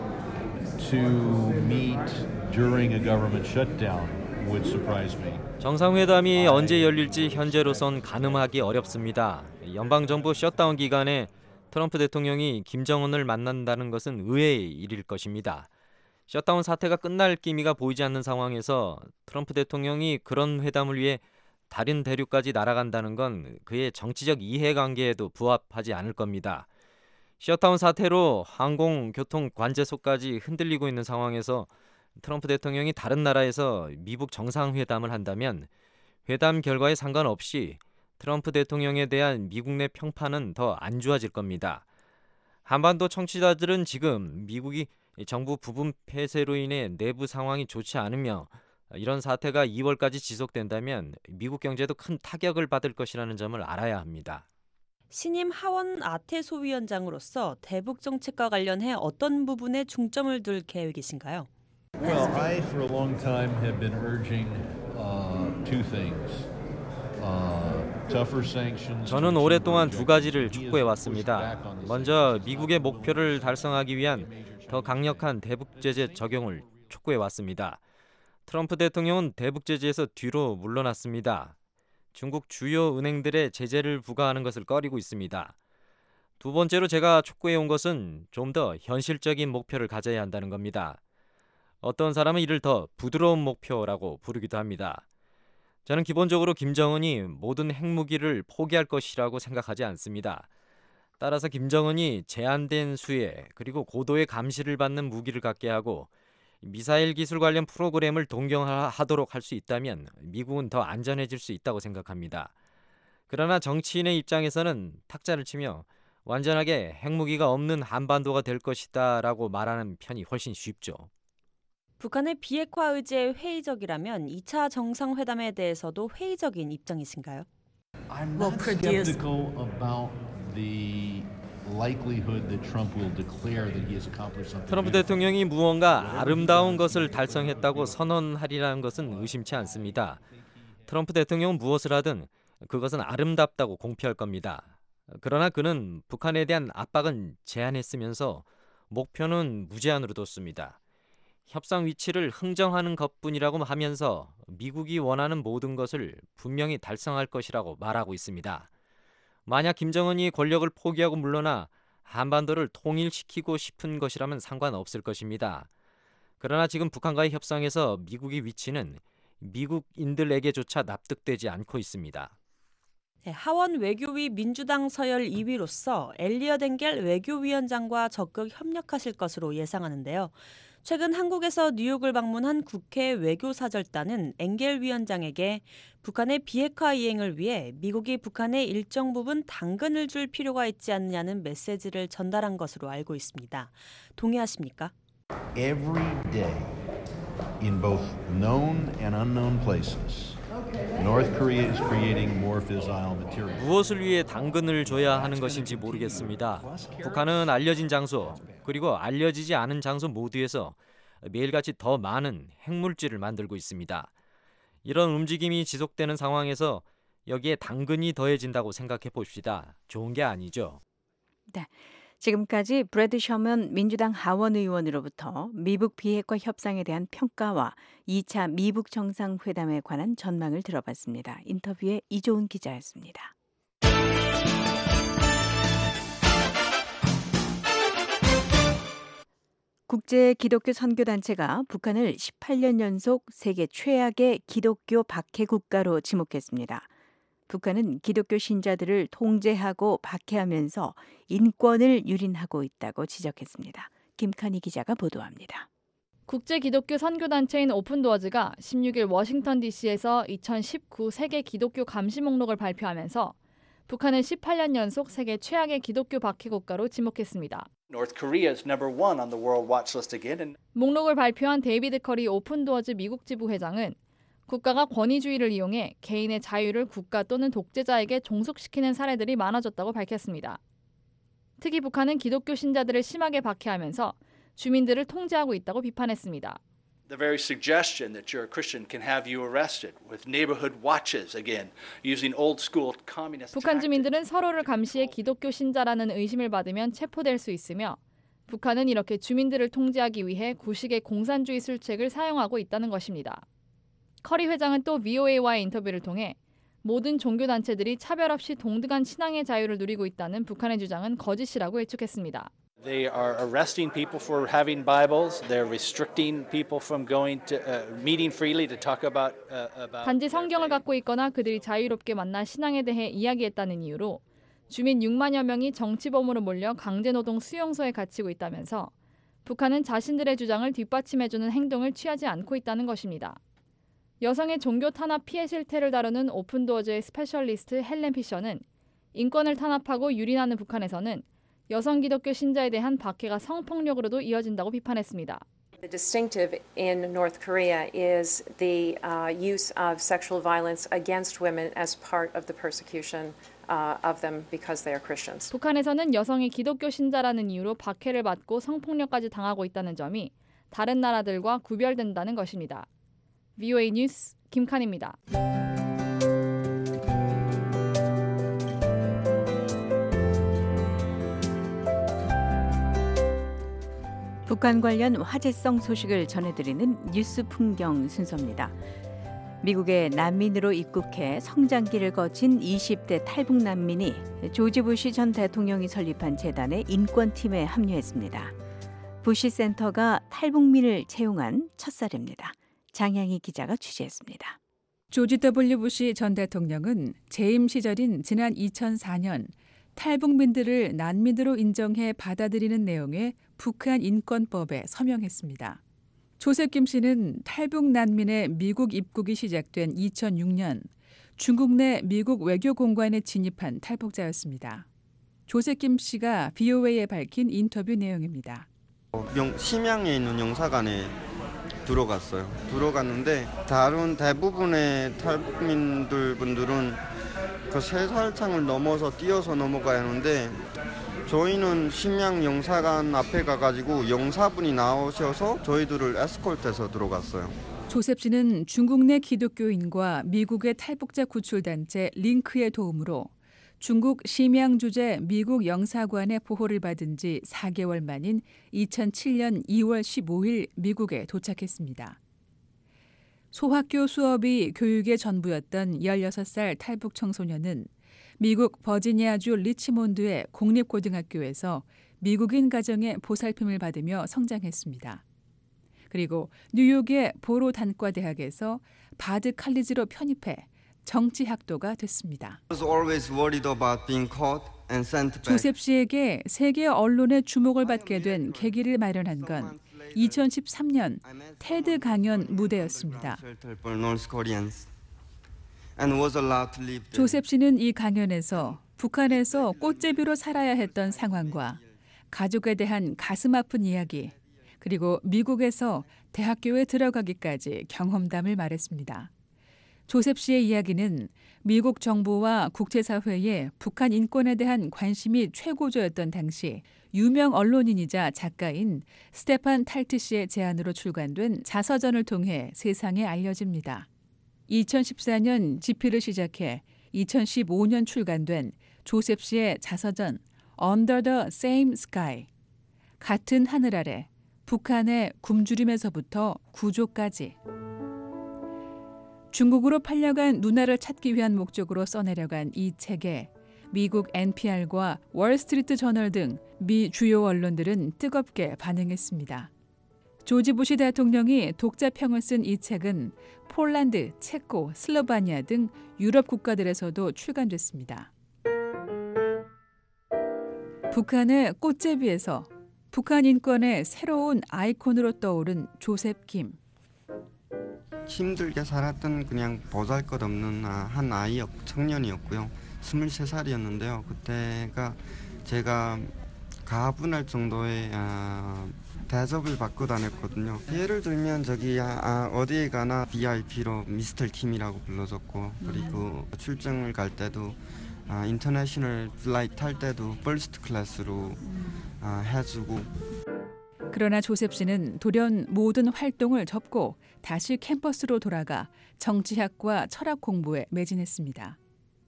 to meet during a government shutdown would surprise me. 정상회담이 언제 열릴지 현재로선 가늠하기 어렵습니다. 연방정부 셧다운 기간에 트럼프 대통령이 김정은을 만난다는 것은 의외의 일일 것입니다. 셧다운 사태가 끝날 기미가 보이지 않는 상황에서 트럼프 대통령이 그런 회담을 위해 다른 대륙까지 날아간다는 건 그의 정치적 이해관계에도 부합하지 않을 겁니다. 셧다운 사태로 항공교통 관제소까지 흔들리고 있는 상황에서 트럼프 대통령이 다른 나라에서 미북 정상회담을 한다면 회담 결과에 상관없이 트럼프 대통령에 대한 미국 내 평판은 더 안 좋아질 겁니다. 한반도 청취자들은 지금 미국이 정부 부분 폐쇄로 인해 내부 상황이 좋지 않으며 이런 사태가 2월까지 지속된다면 미국 경제도 큰 타격을 받을 것이라는 점을 알아야 합니다. 신임 하원 아태 소위원장으로서 대북 정책과 관련해 어떤 부분에 중점을 둘 계획이신가요? Well, I for a long time have been urging two things. 저는 오랫동안 두 가지를 촉구해왔습니다. 먼저 미국의 목표를 달성하기 위한 더 강력한 대북 제재 적용을 촉구해왔습니다. 트럼프 대통령은 대북 제재에서 뒤로 물러났습니다. 중국 주요 은행들의 제재를 부과하는 것을 꺼리고 있습니다. 두 번째로 제가 촉구해온 것은 좀 더 현실적인 목표를 가져야 한다는 겁니다. 어떤 사람은 이를 더 부드러운 목표라고 부르기도 합니다. 저는 기본적으로 김정은이 모든 핵무기를 포기할 것이라고 생각하지 않습니다. 따라서 김정은이 제한된 수의 그리고 고도의 감시를 받는 무기를 갖게 하고 미사일 기술 관련 프로그램을 동경하도록 할 수 있다면 미국은 더 안전해질 수 있다고 생각합니다. 그러나 정치인의 입장에서는 탁자를 치며 완전하게 핵무기가 없는 한반도가 될 것이다라고 말하는 편이 훨씬 쉽죠. 북한의 비핵화 의지에 회의적이라면 2차 정상회담에 대해서도 회의적인 입장이신가요? I'm not skeptical about the likelihood that Trump will declare that he has accomplished something. 트럼프 대통령이 무언가 아름다운 것을 달성했다고 선언하리라는 것은 의심치 않습니다. 트럼프 대통령은 무엇을 하든 그것은 아름답다고 공표할 겁니다. 그러나 그는 북한에 대한 압박은 제한했으면서 목표는 무제한으로 뒀습니다. 협상 위치를 흥정하는 것뿐이라고 하면서 미국이 원하는 모든 것을 분명히 달성할 것이라고 말하고 있습니다. 만약 김정은이 권력을 포기하고 물러나 한반도를 통일시키고 싶은 것이라면 상관없을 것입니다. 그러나 지금 북한과의 협상에서 미국의 위치는 미국인들에게조차 납득되지 않고 있습니다. 하원 외교위 민주당 서열 2위로서 엘리엇 엥겔 외교위원장과 적극 협력하실 것으로 예상하는데요. 최근 한국에서 뉴욕을 방문한 국회 외교사절단은 엥겔 위원장에게 북한의 비핵화 이행을 위해 미국이 북한에 일정 부분 당근을 줄 필요가 있지 않느냐는 메시지를 전달한 것으로 알고 있습니다. 동의하십니까? Every day, in both known and unknown places, North Korea is creating more fissile material. 무엇을 위해 당근을 줘야 하는 것인지 모르겠습니다. 북한은 알려진 장소 그리고 알려지지 않은 장소 모두에서 매일같이 더 많은 핵물질을 만들고 있습니다. 이런 움직임이 지속되는 상황에서 여기에 당근이 더해진다고 생각해 봅시다. 좋은 게 아니죠. 네. 지금까지 브래드 셔먼 민주당 하원 의원으로부터 미북 비핵화 협상에 대한 평가와 2차 미북 정상회담에 관한 전망을 들어봤습니다. 인터뷰에 이조은 기자였습니다. 국제 기독교 선교단체가 북한을 18년 연속 세계 최악의 기독교 박해 국가로 지목했습니다. 북한은 기독교 신자들을 통제하고 박해하면서 인권을 유린하고 있다고 지적했습니다. 김칸희 기자가 보도합니다. 국제 기독교 선교단체인 오픈도어즈가 16일 워싱턴 DC에서 2019 세계 기독교 감시 목록을 발표하면서 북한을 18년 연속 세계 최악의 기독교 박해 국가로 지목했습니다. North Korea is number one on the world watch list again. And... 목록을 발표한 데이비드 커리 오픈도어즈 미국 지부 회장은 국가가 권위주의를 이용해 개인의 자유를 국가 또는 독재자에게 종속시키는 사례들이 많아졌다고 밝혔습니다. 특히 북한은 기독교 신자들을 심하게 박해하면서 주민들을 통제하고 있다고 비판했습니다. The very suggestion that you're a Christian can have you arrested with neighborhood watches again, using old school communist. 북한 주민들은 서로를 감시해 기독교 신자라는 의심을 받으면 체포될 수 있으며 북한은 이렇게 주민들을 통제하기 위해 구식의 공산주의 술책을 사용하고 있다는 것입니다. 커리 회장은 또 VOA와의 인터뷰를 통해 모든 종교단체들이 차별 없이 동등한 신앙의 자유를 누리고 있다는 북한의 주장은 거짓이라고 일축했습니다. They are arresting people for having Bibles. They're restricting people from going to meeting freely to talk about. 단지 성경을 갖고 있거나 그들이 자유롭게 만나 신앙에 대해 이야기했다는 이유로 주민 6만여 명이 정치범으로 몰려 강제노동 수용소에 갇히고 있다면서 북한은 자신들의 주장을 뒷받침해주는 행동을 취하지 않고 있다는 것입니다. 여성의 종교 탄압 피해 실태를 다루는 오픈도어즈의 스페셜리스트 헬렌 피셔는 인권을 탄압하고 유린하는 북한에서는 여성 기독교 신자에 대한 박해가 성폭력으로도 이어진다고 비판했습니다. The distinctive in North Korea is the use of sexual violence against women as part of the persecution of them because they are Christians. 북한에서는 여성이 기독교 신자라는 이유로 박해를 받고 성폭력까지 당하고 있다는 점이 다른 나라들과 구별된다는 것입니다. VOA 뉴스 김칸입니다. 북한 관련 화제성 소식을 전해드리는 뉴스 풍경 순서입니다. 미국에 난민으로 입국해 성장기를 거친 20대 탈북 난민이 조지 부시 전 대통령이 설립한 재단의 인권팀에 합류했습니다. 부시 센터가 탈북민을 채용한 첫 사례입니다. 장양희 기자가 취재했습니다. 조지 W. 부시 전 대통령은 재임 시절인 지난 2004년 탈북민들을 난민으로 인정해 받아들이는 내용의 북한 인권법에 서명했습니다. 조셉 김 씨는 탈북 난민의 미국 입국이 시작된 2006년 중국 내 미국 외교공관에 진입한 탈북자였습니다. 조셉 김 씨가 VOA에 밝힌 인터뷰 내용입니다. 심양에 있는 영사관에 들어갔어요. 들어갔는데 다른 대부분의 탈북민들분들은 그 세살창을 넘어서 뛰어서 넘어가야 하는데 저희는 심양 영사관 앞에 가가지고 영사분이 나오셔서 저희들을 에스콜트해서 들어갔어요. 조셉 씨는 중국 내 기독교인과 미국의 탈북자 구출단체 링크의 도움으로 중국 심양 주재 미국 영사관의 보호를 받은 지 4개월 만인 2007년 2월 15일 미국에 도착했습니다. 소학교 수업이 교육의 전부였던 16살 탈북 청소년은 미국 버지니아주 리치몬드의 공립고등학교에서 미국인 가정의 보살핌을 받으며 성장했습니다. 그리고 뉴욕의 보로 단과대학에서 바드 칼리지로 편입해 정치학도가 됐습니다. 조셉 씨에게 세계 언론의 주목을 받게 된 계기를 마련한 건 2013년 테드 강연 무대였습니다. 조셉 씨는 이 강연에서 북한에서 꽃제비로 살아야 했던 상황과 가족에 대한 가슴 아픈 이야기, 그리고 미국에서 대학교에 들어가기까지 경험담을 말했습니다. 조셉 씨의 이야기는 미국 정부와 국제사회에 북한 인권에 대한 관심이 최고조였던 당시 유명 언론인이자 작가인 스테판 탈트 씨의 제안으로 출간된 자서전을 통해 세상에 알려집니다. 2014년 집필을 시작해 2015년 출간된 조셉 씨의 자서전 Under the Same Sky, 같은 하늘 아래 북한의 굶주림에서부터 구조까지. 중국으로 팔려간 누나를 찾기 위한 목적으로 써내려간 이 책에 미국 NPR과 월스트리트 저널 등 미 주요 언론들은 뜨겁게 반응했습니다. 조지 부시 대통령이 독자평을 쓴 이 책은 폴란드, 체코, 슬로바니아 등 유럽 국가들에서도 출간됐습니다. 북한의 꽃제비에서 북한 인권의 새로운 아이콘으로 떠오른 조셉 김. 힘들게 살았던 그냥 보잘것없는 한 청년이었고요. 23살이었는데요. 그때가 제가 가분할 정도의 대접을 받고 다녔거든요. 예를 들면 저기 어디에 가나 VIP로 미스터 김이라고 불러줬고, 그리고 출장을 갈 때도 인터내셔널 플라이트 탈 때도 퍼스트 클래스로 해주고. 그러나 조셉 씨는 돌연 모든 활동을 접고 다시 캠퍼스로 돌아가 정치학과 철학 공부에 매진했습니다.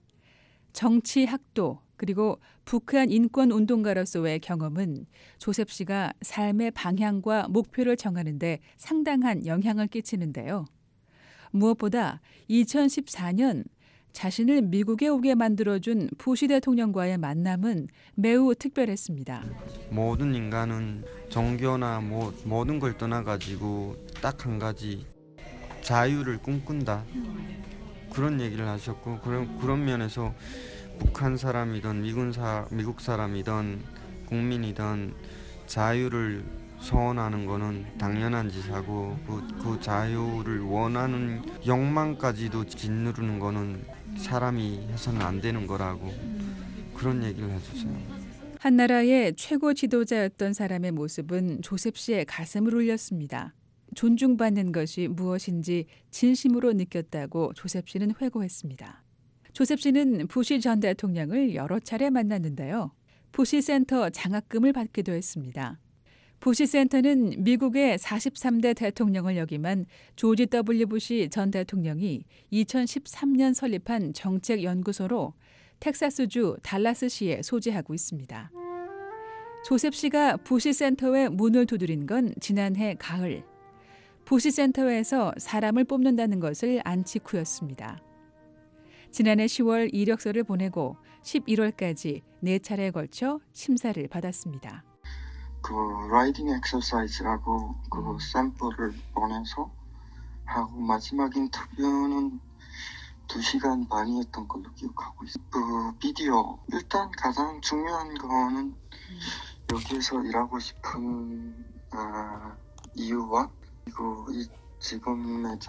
정치학도 그리고 북한 인권운동가로서의 경험은 조셉 씨가 삶의 방향과 목표를 정하는 데 상당한 영향을 끼치는데요. 무엇보다 2014년 자신을 미국에 오게 만들어준 부시 대통령과의 만남은 매우 특별했습니다. 모든 인간은 종교나 모든 걸 떠나가지고 딱 한 가지 자유를 꿈꾼다. 그런 얘기를 하셨고, 그런 면에서 북한 사람이든 미국 사람이든 국민이든 자유를 소원하는 거는 당연한 짓하고 그 자유를 원하는 욕망까지도 짓누르는 거는 사람이 해서는 안 되는 거라고 그런 얘기를 해주세요. 한 나라의 최고 지도자였던 사람의 모습은 조셉 씨의 가슴을 울렸습니다. 존중받는 것이 무엇인지 진심으로 느꼈다고 조셉 씨는 회고했습니다. 조셉 씨는 부시 전 대통령을 여러 차례 만났는데요. 부시 센터 장학금을 받기도 했습니다. 부시 센터는 미국의 43대 대통령을 역임한 조지 W. 부시 전 대통령이 2013년 설립한 정책연구소로 텍사스주 달라스시에 소재하고 있습니다. 조셉 씨가 부시 센터의 문을 두드린 건 지난해 가을. 부시 센터에서 사람을 뽑는다는 것을 안 직후였습니다. 지난해 10월 이력서를 보내고 11월까지 4차례에 걸쳐 심사를 받았습니다. 그 라이딩 엑서사이즈라고 그 샘플을 보내서 하고 마지막 인터뷰는 2시간 반이었던 걸로 기억하고 있어요. 그 비디오 일단 가장 중요한 거는 여기에서 일하고 싶은 이유와 그리고 이 지금의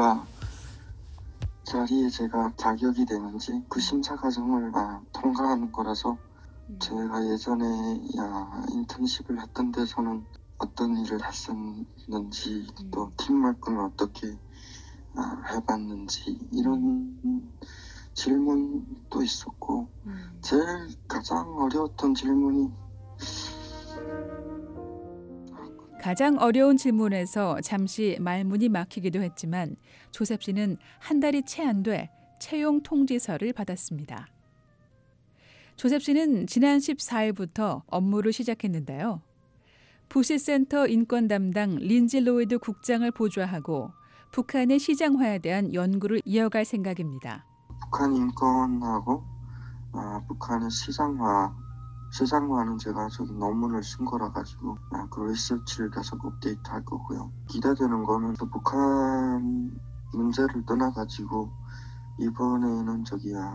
자리에 제가 자격이 되는지 그 심사 과정을 통과하는 거라서 제가 예전에 인턴십을 했던 데서는 어떤 일을 했었는지 또 팀워크는 어떻게 해봤는지 이런 질문도 있었고 제일 가장 어려웠던 질문이 가장 어려운 질문에서 잠시 말문이 막히기도 했지만 조셉 씨는 한 달이 채 안 돼 채용 통지서를 받았습니다. 조셉 씨는 지난 14일부터 업무를 시작했는데요. 부시센터 인권 담당 린지 로이드 국장을 보좌하고 북한의 시장화에 대한 연구를 이어갈 생각입니다. 북한 인권하고 북한의 시장화는 제가 저기 논문을 쓴 거라 가지고 그 리서치를 계속 업데이트할 거고요. 기대되는 거는 또 북한 문제를 떠나 가지고 이번에는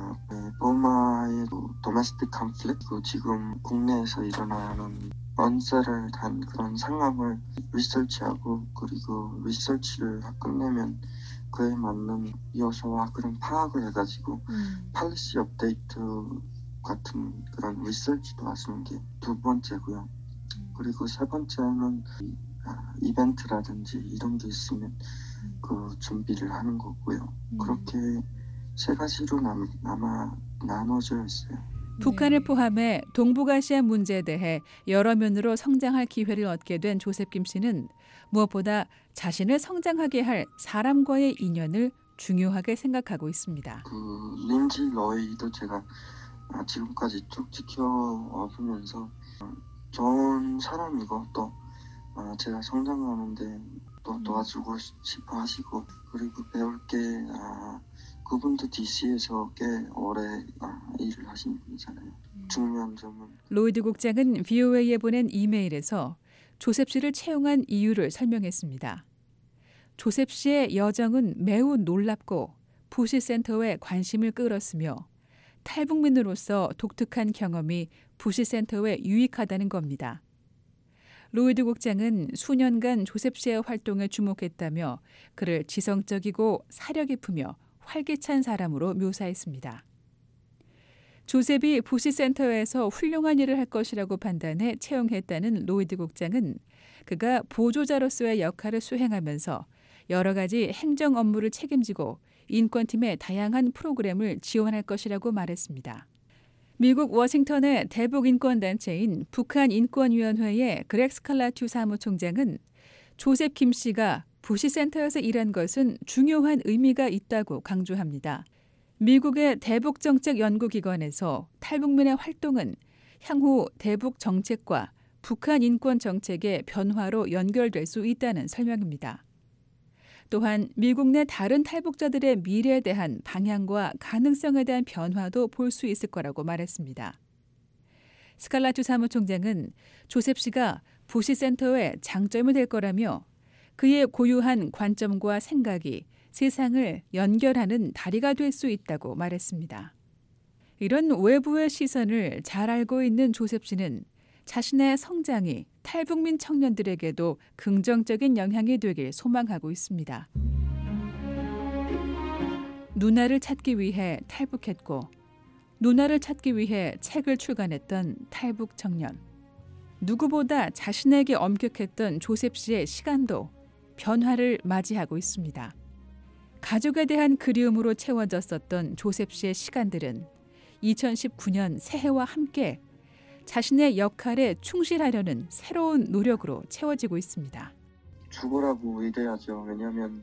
버마의 도메스틱 컨플릭트 지금 국내에서 일어나는 언세를 단 그런 상황을 리서치하고 그리고 리서치를 끝내면 그에 맞는 요소와 그런 파악을 해가지고 팔리시 업데이트 같은 그런 리서치도 하시는 게 두 번째고요. 그리고 세 번째는 이벤트라든지 이런 게 있으면 그 준비를 하는 거고요. 그렇게 세 가지로 아마 나눠져 있어요. 북한을 포함해 동북아시아 문제에 대해 여러 면으로 성장할 기회를 얻게 된 조셉 김 씨는 무엇보다 자신을 성장하게 할 사람과의 인연을 중요하게 생각하고 있습니다. 그 린지 로이도 제가 지금까지 쭉 지켜보면서 좋은 사람이고 또 제가 성장하는데 또 도와주고 싶어 하시고 그리고 배울 게 그분도 DC에서 꽤 오래 일을 하신 분이잖아요. 중요한 점은 로이드 국장은 VOA에 보낸 이메일에서 조셉 씨를 채용한 이유를 설명했습니다. 조셉 씨의 여정은 매우 놀랍고 부시센터에 관심을 끌었으며 탈북민으로서 독특한 경험이 부시센터에 유익하다는 겁니다. 로이드 국장은 수년간 조셉 씨의 활동에 주목했다며 그를 지성적이고 사려 깊으며 활기찬 사람으로 묘사했습니다. 조셉이 부시센터에서 훌륭한 일을 할 것이라고 판단해 채용했다는 로이드 국장은 그가 보조자로서의 역할을 수행하면서 여러 가지 행정 업무를 책임지고 인권팀의 다양한 프로그램을 지원할 것이라고 말했습니다. 미국 워싱턴의 대북 인권단체인 북한인권위원회의 그렉 스칼라튜 사무총장은 조셉 김 씨가 부시센터에서 일한 것은 중요한 의미가 있다고 강조합니다. 미국의 대북정책연구기관에서 탈북민의 활동은 향후 대북 정책과 북한 인권 정책의 변화로 연결될 수 있다는 설명입니다. 또한 미국 내 다른 탈북자들의 미래에 대한 방향과 가능성에 대한 변화도 볼 수 있을 거라고 말했습니다. 스칼라투 사무총장은 조셉 씨가 부시센터의 장점이 될 거라며 그의 고유한 관점과 생각이 세상을 연결하는 다리가 될 수 있다고 말했습니다. 이런 외부의 시선을 잘 알고 있는 조셉 씨는 자신의 성장이 탈북민 청년들에게도 긍정적인 영향이 되길 소망하고 있습니다. 누나를 찾기 위해 탈북했고 누나를 찾기 위해 책을 출간했던 탈북 청년. 누구보다 자신에게 엄격했던 조셉 씨의 시간도 변화를 맞이하고 있습니다. 가족에 대한 그리움으로 채워졌었던 조셉 씨의 시간들은 2019년 새해와 함께 자신의 역할에 충실하려는 새로운 노력으로 채워지고 있습니다. 죽으라고 의뢰하죠. 왜냐하면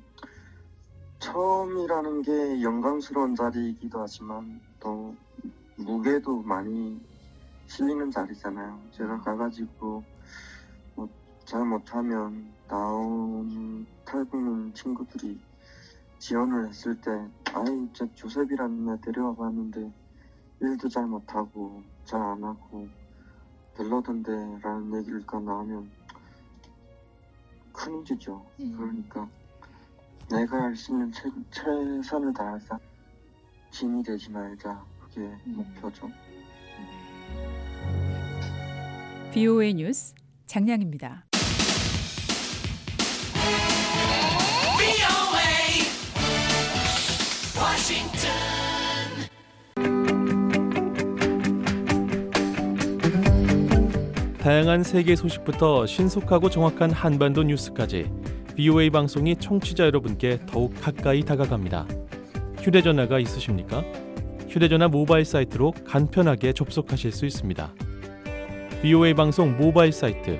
처음이라는 게 영광스러운 자리이기도 하지만 또 무게도 많이 실리는 자리잖아요. 제가 가가지고 잘 못하면 나온 탈북민 친구들이 지원을 했을 때 아이 저 조셉이라는 애 데려와 봤는데 일도 잘 못하고 잘 안 하고 별로던데 라는 얘기가 나오면 큰 일이죠. 그러니까 내가 할 수 있는 최선을 다해서 짐이 되지 말자. 그게 목표죠. VOA 뉴스 장량입니다. 워싱턴. 다양한 세계 소식부터 신속하고 정확한 한반도 뉴스까지 VOA 방송이 청취자 여러분께 더욱 가까이 다가갑니다. 휴대전화가 있으십니까? 휴대전화 모바일 사이트로 간편하게 접속하실 수 있습니다. VOA 방송 모바일 사이트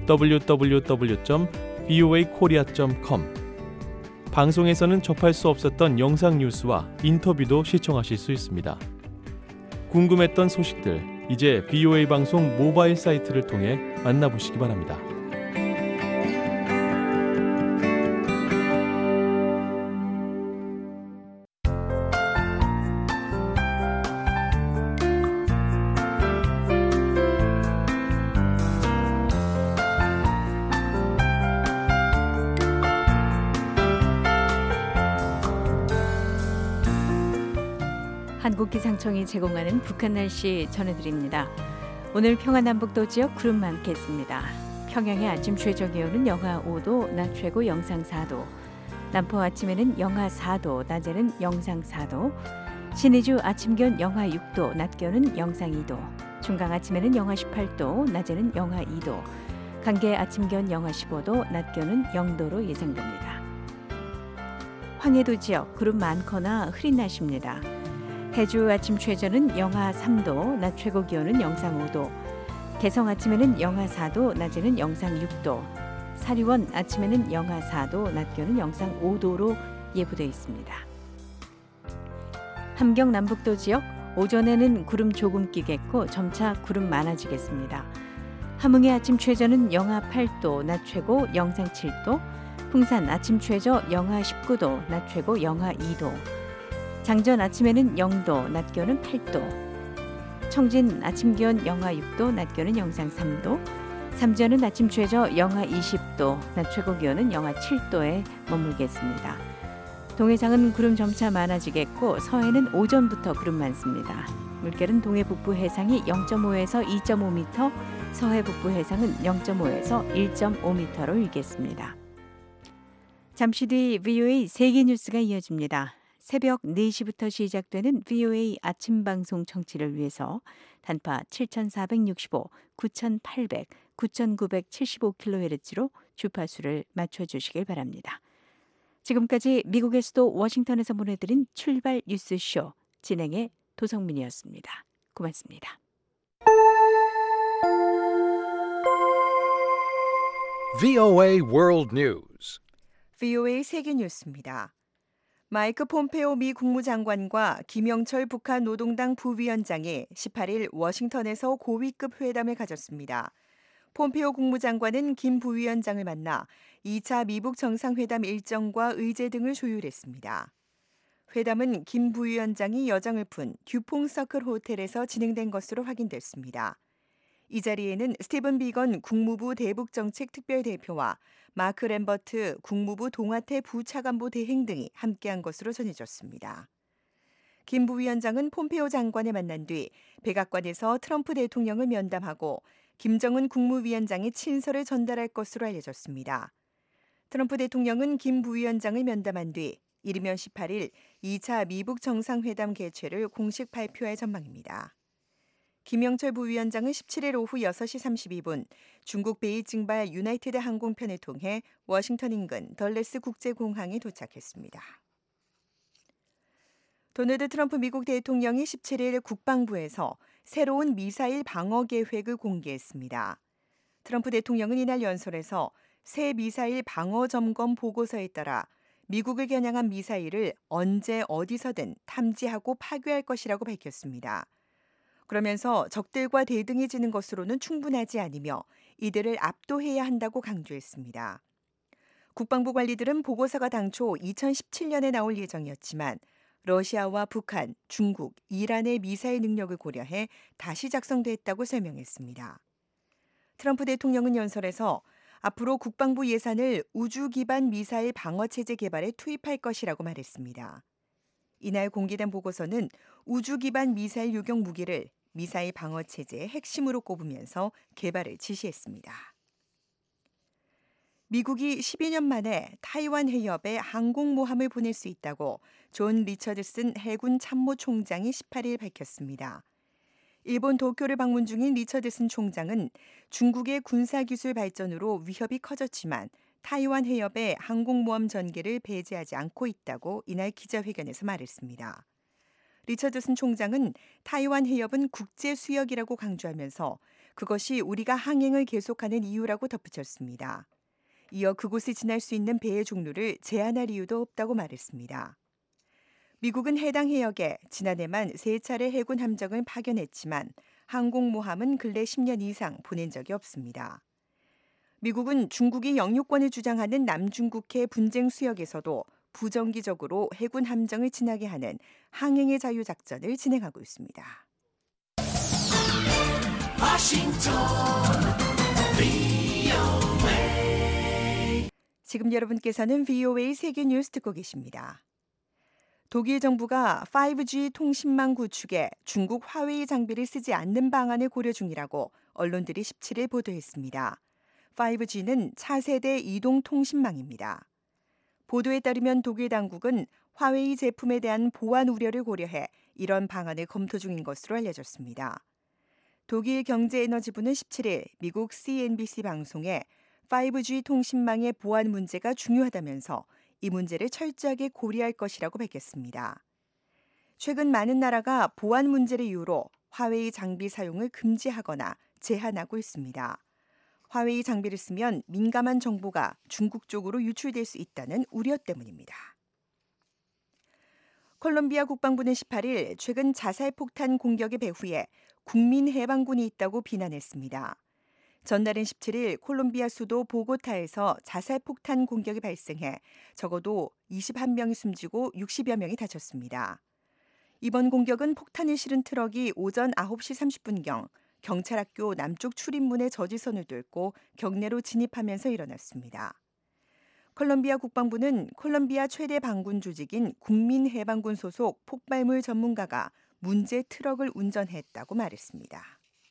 www.voakorea.com. 방송에서는 접할 수 없었던 영상 뉴스와 인터뷰도 시청하실 수 있습니다. 궁금했던 소식들 이제 VOA 방송 모바일 사이트를 통해 만나보시기 바랍니다. 한국기상청이 제공하는 북한 날씨 전해드립니다. 오늘 평안남북도 지역 구름 많겠습니다. 평양의 아침 최저 기온은 영하 5도, 낮 최고 영상 4도. 남포 아침에는 영하 4도, 낮에는 영상 4도. 신의주 아침 기온 영하 6도, 낮 기온은 영상 2도. 중강 아침에는 영하 18도, 낮에는 영하 2도. 강계 아침 기온 영하 15도, 낮 기온은 0도로 예상됩니다. 황해도 지역 구름 많거나 흐린 날씨입니다. 해주 아침 최저는 영하 3도, 낮 최고 기온은 영상 5도. 개성 아침에는 영하 4도, 낮에는 영상 6도. 사리원 아침에는 영하 4도, 낮 기온은 영상 5도로 예보되어 있습니다. 함경 남북도 지역 오전에는 구름 조금 끼겠고 점차 구름 많아지겠습니다. 함흥의 아침 최저는 영하 8도, 낮 최고 영상 7도. 풍산 아침 최저 영하 19도, 낮 최고 영하 2도. 장전 아침에는 0도, 낮 기온은 8도. 청진 아침 기온 영하 6도, 낮 기온은 영상 3도. 삼전은 아침 최저 영하 20도, 낮 최고 기온은 영하 7도에 머물겠습니다. 동해상은 구름 점차 많아지겠고 서해는 오전부터 구름 많습니다. 물결은 동해 북부 해상이 0.5에서 2.5m, 서해 북부 해상은 0.5에서 1.5m로 일겠습니다. 잠시 뒤 VOA 세계 뉴스가 이어집니다. 새벽 4시부터 시작되는 VOA 아침 방송 청취를 위해서 단파 7465, 9800, 9975kHz로 주파수를 맞춰주시길 바랍니다. 지금까지 미국의 수도 워싱턴에서 보내드린 출발 뉴스쇼 진행의 도성민이었습니다. 고맙습니다. VOA World News. VOA 세계 뉴스입니다. 마이크 폼페오 미 국무장관과 김영철 북한 노동당 부위원장이 18일 워싱턴에서 고위급 회담을 가졌습니다. 폼페오 국무장관은 김 부위원장을 만나 2차 미북 정상회담 일정과 의제 등을 조율했습니다. 회담은 김 부위원장이 여정을 푼 듀퐁 서클 호텔에서 진행된 것으로 확인됐습니다. 이 자리에는 스티븐 비건 국무부 대북정책 특별대표와 마크 램버트 국무부 동아태 부차관보 대행 등이 함께한 것으로 전해졌습니다. 김 부위원장은 폼페오 장관을 만난 뒤 백악관에서 트럼프 대통령을 면담하고 김정은 국무위원장의 친서를 전달할 것으로 알려졌습니다. 트럼프 대통령은 김 부위원장을 면담한 뒤 이르면 18일 2차 미북 정상회담 개최를 공식 발표할 전망입니다. 김영철 부위원장은 17일 오후 6시 32분 중국 베이징발 유나이티드 항공편을 통해 워싱턴 인근 덜레스 국제공항에 도착했습니다. 도널드 트럼프 미국 대통령이 17일 국방부에서 새로운 미사일 방어 계획을 공개했습니다. 트럼프 대통령은 이날 연설에서 새 미사일 방어 점검 보고서에 따라 미국을 겨냥한 미사일을 언제 어디서든 탐지하고 파괴할 것이라고 밝혔습니다. 그러면서 적들과 대등이 지는 것으로는 충분하지 않으며 이들을 압도해야 한다고 강조했습니다. 국방부 관리들은 보고서가 당초 2017년에 나올 예정이었지만 러시아와 북한, 중국, 이란의 미사일 능력을 고려해 다시 작성됐다고 설명했습니다. 트럼프 대통령은 연설에서 앞으로 국방부 예산을 우주 기반 미사일 방어 체제 개발에 투입할 것이라고 말했습니다. 이날 공개된 보고서는 우주 기반 미사일 요격 무기를 미사일 방어 체제의 핵심으로 꼽으면서 개발을 지시했습니다. 미국이 12년 만에 타이완 해협에 항공모함을 보낼 수 있다고 존 리처드슨 해군 참모총장이 18일 밝혔습니다. 일본 도쿄를 방문 중인 리처드슨 총장은 중국의 군사기술 발전으로 위협이 커졌지만 타이완 해협에 항공모함 전개를 배제하지 않고 있다고 이날 기자회견에서 말했습니다. 리처드슨 총장은 타이완 해협은 국제 수역이라고 강조하면서 그것이 우리가 항행을 계속하는 이유라고 덧붙였습니다. 이어 그곳을 지날 수 있는 배의 종류를 제한할 이유도 없다고 말했습니다. 미국은 해당 해역에 지난해만 3차례 해군 함정을 파견했지만 항공모함은 근래 10년 이상 보낸 적이 없습니다. 미국은 중국이 영유권을 주장하는 남중국해 분쟁 수역에서도 부정기적으로 해군 함정을 지나게 하는 항행의 자유 작전을 진행하고 있습니다. 지금 여러분께서는 VOA 세계 뉴스 듣고 계십니다. 독일 정부가 5G 통신망 구축에 중국 화웨이 장비를 쓰지 않는 방안을 고려 중이라고 언론들이 17일 보도했습니다. 5G는 차세대 이동 통신망입니다. 보도에 따르면 독일 당국은 화웨이 제품에 대한 보안 우려를 고려해 이런 방안을 검토 중인 것으로 알려졌습니다. 독일 경제에너지부는 17일 미국 CNBC 방송에 5G 통신망의 보안 문제가 중요하다면서 이 문제를 철저하게 고려할 것이라고 밝혔습니다. 최근 많은 나라가 보안 문제를 이유로 화웨이 장비 사용을 금지하거나 제한하고 있습니다. 화웨이 장비를 쓰면 민감한 정보가 중국 쪽으로 유출될 수 있다는 우려 때문입니다. 콜롬비아 국방부는 18일 최근 자살폭탄 공격의 배후에 국민해방군이 있다고 비난했습니다. 전날인 17일 콜롬비아 수도 보고타에서 자살폭탄 공격이 발생해 적어도 21명이 숨지고 60여 명이 다쳤습니다. 이번 공격은 폭탄을 실은 트럭이 오전 9시 30분경 경찰학교 남쪽 출입문의 저지선을 뚫고 경내로 진입하면서 일어났습니다. 콜롬비아 국방부는 콜롬비아 최대 반군 조직인 국민해방군 소속 폭발물 전문가가 문제 트럭을 운전했다고 말했습니다.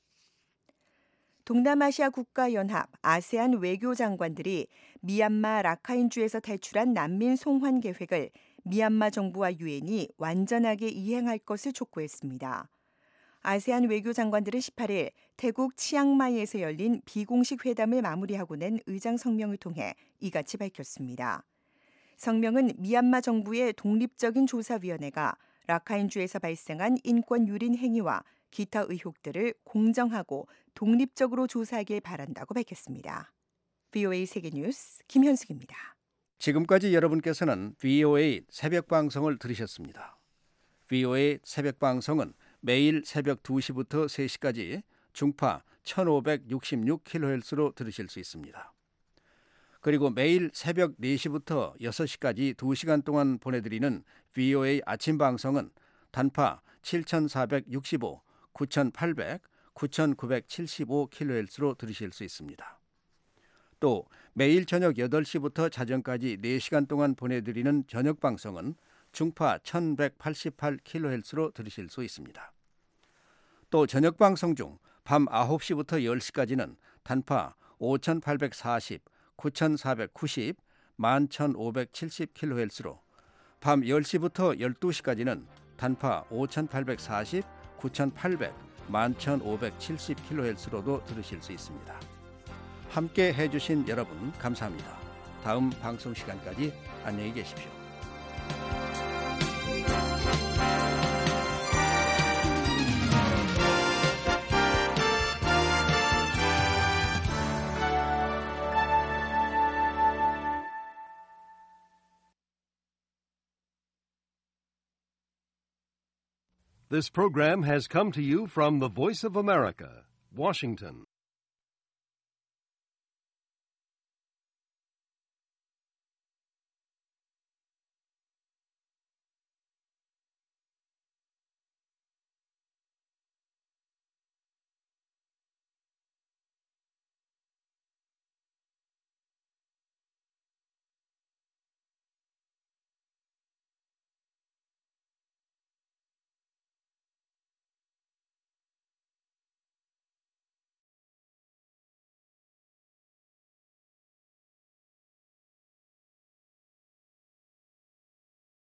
동남아시아 국가연합 아세안 외교장관들이 미얀마 라카인주에서 탈출한 난민 송환 계획을 미얀마 정부와 유엔이 완전하게 이행할 것을 촉구했습니다. 아세안 외교장관들은 18일 태국 치앙마이에서 열린 비공식 회담을 마무리하고 낸 의장 성명을 통해 이같이 밝혔습니다. 성명은 미얀마 정부의 독립적인 조사위원회가 라카인주에서 발생한 인권 유린 행위와 기타 의혹들을 공정하고 독립적으로 조사하길 바란다고 밝혔습니다. VOA 세계뉴스 김현숙입니다. 지금까지 여러분께서는 VOA 새벽 방송을 들으셨습니다. VOA 새벽 방송은 매일 새벽 2시부터 3시까지 중파 1566kHz로 들으실 수 있습니다. 그리고 매일 새벽 4시부터 6시까지 2시간 동안 보내드리는 VOA 아침 방송은 단파 7465, 9800, 9975kHz로 들으실 수 있습니다. 또 매일 저녁 8시부터 자정까지 4시간 동안 보내드리는 저녁 방송은 중파 1188kHz로 들으실 수 있습니다. 또 저녁 방송 중 밤 9시부터 10시까지는 단파 5840, 9490, 11570kHz로 밤 10시부터 12시까지는 단파 5840, 9800, 11570kHz로도 들으실 수 있습니다. 함께 해주신 여러분 감사합니다. 다음 방송 시간까지 안녕히 계십시오. This program has come to you from the Voice of America, Washington.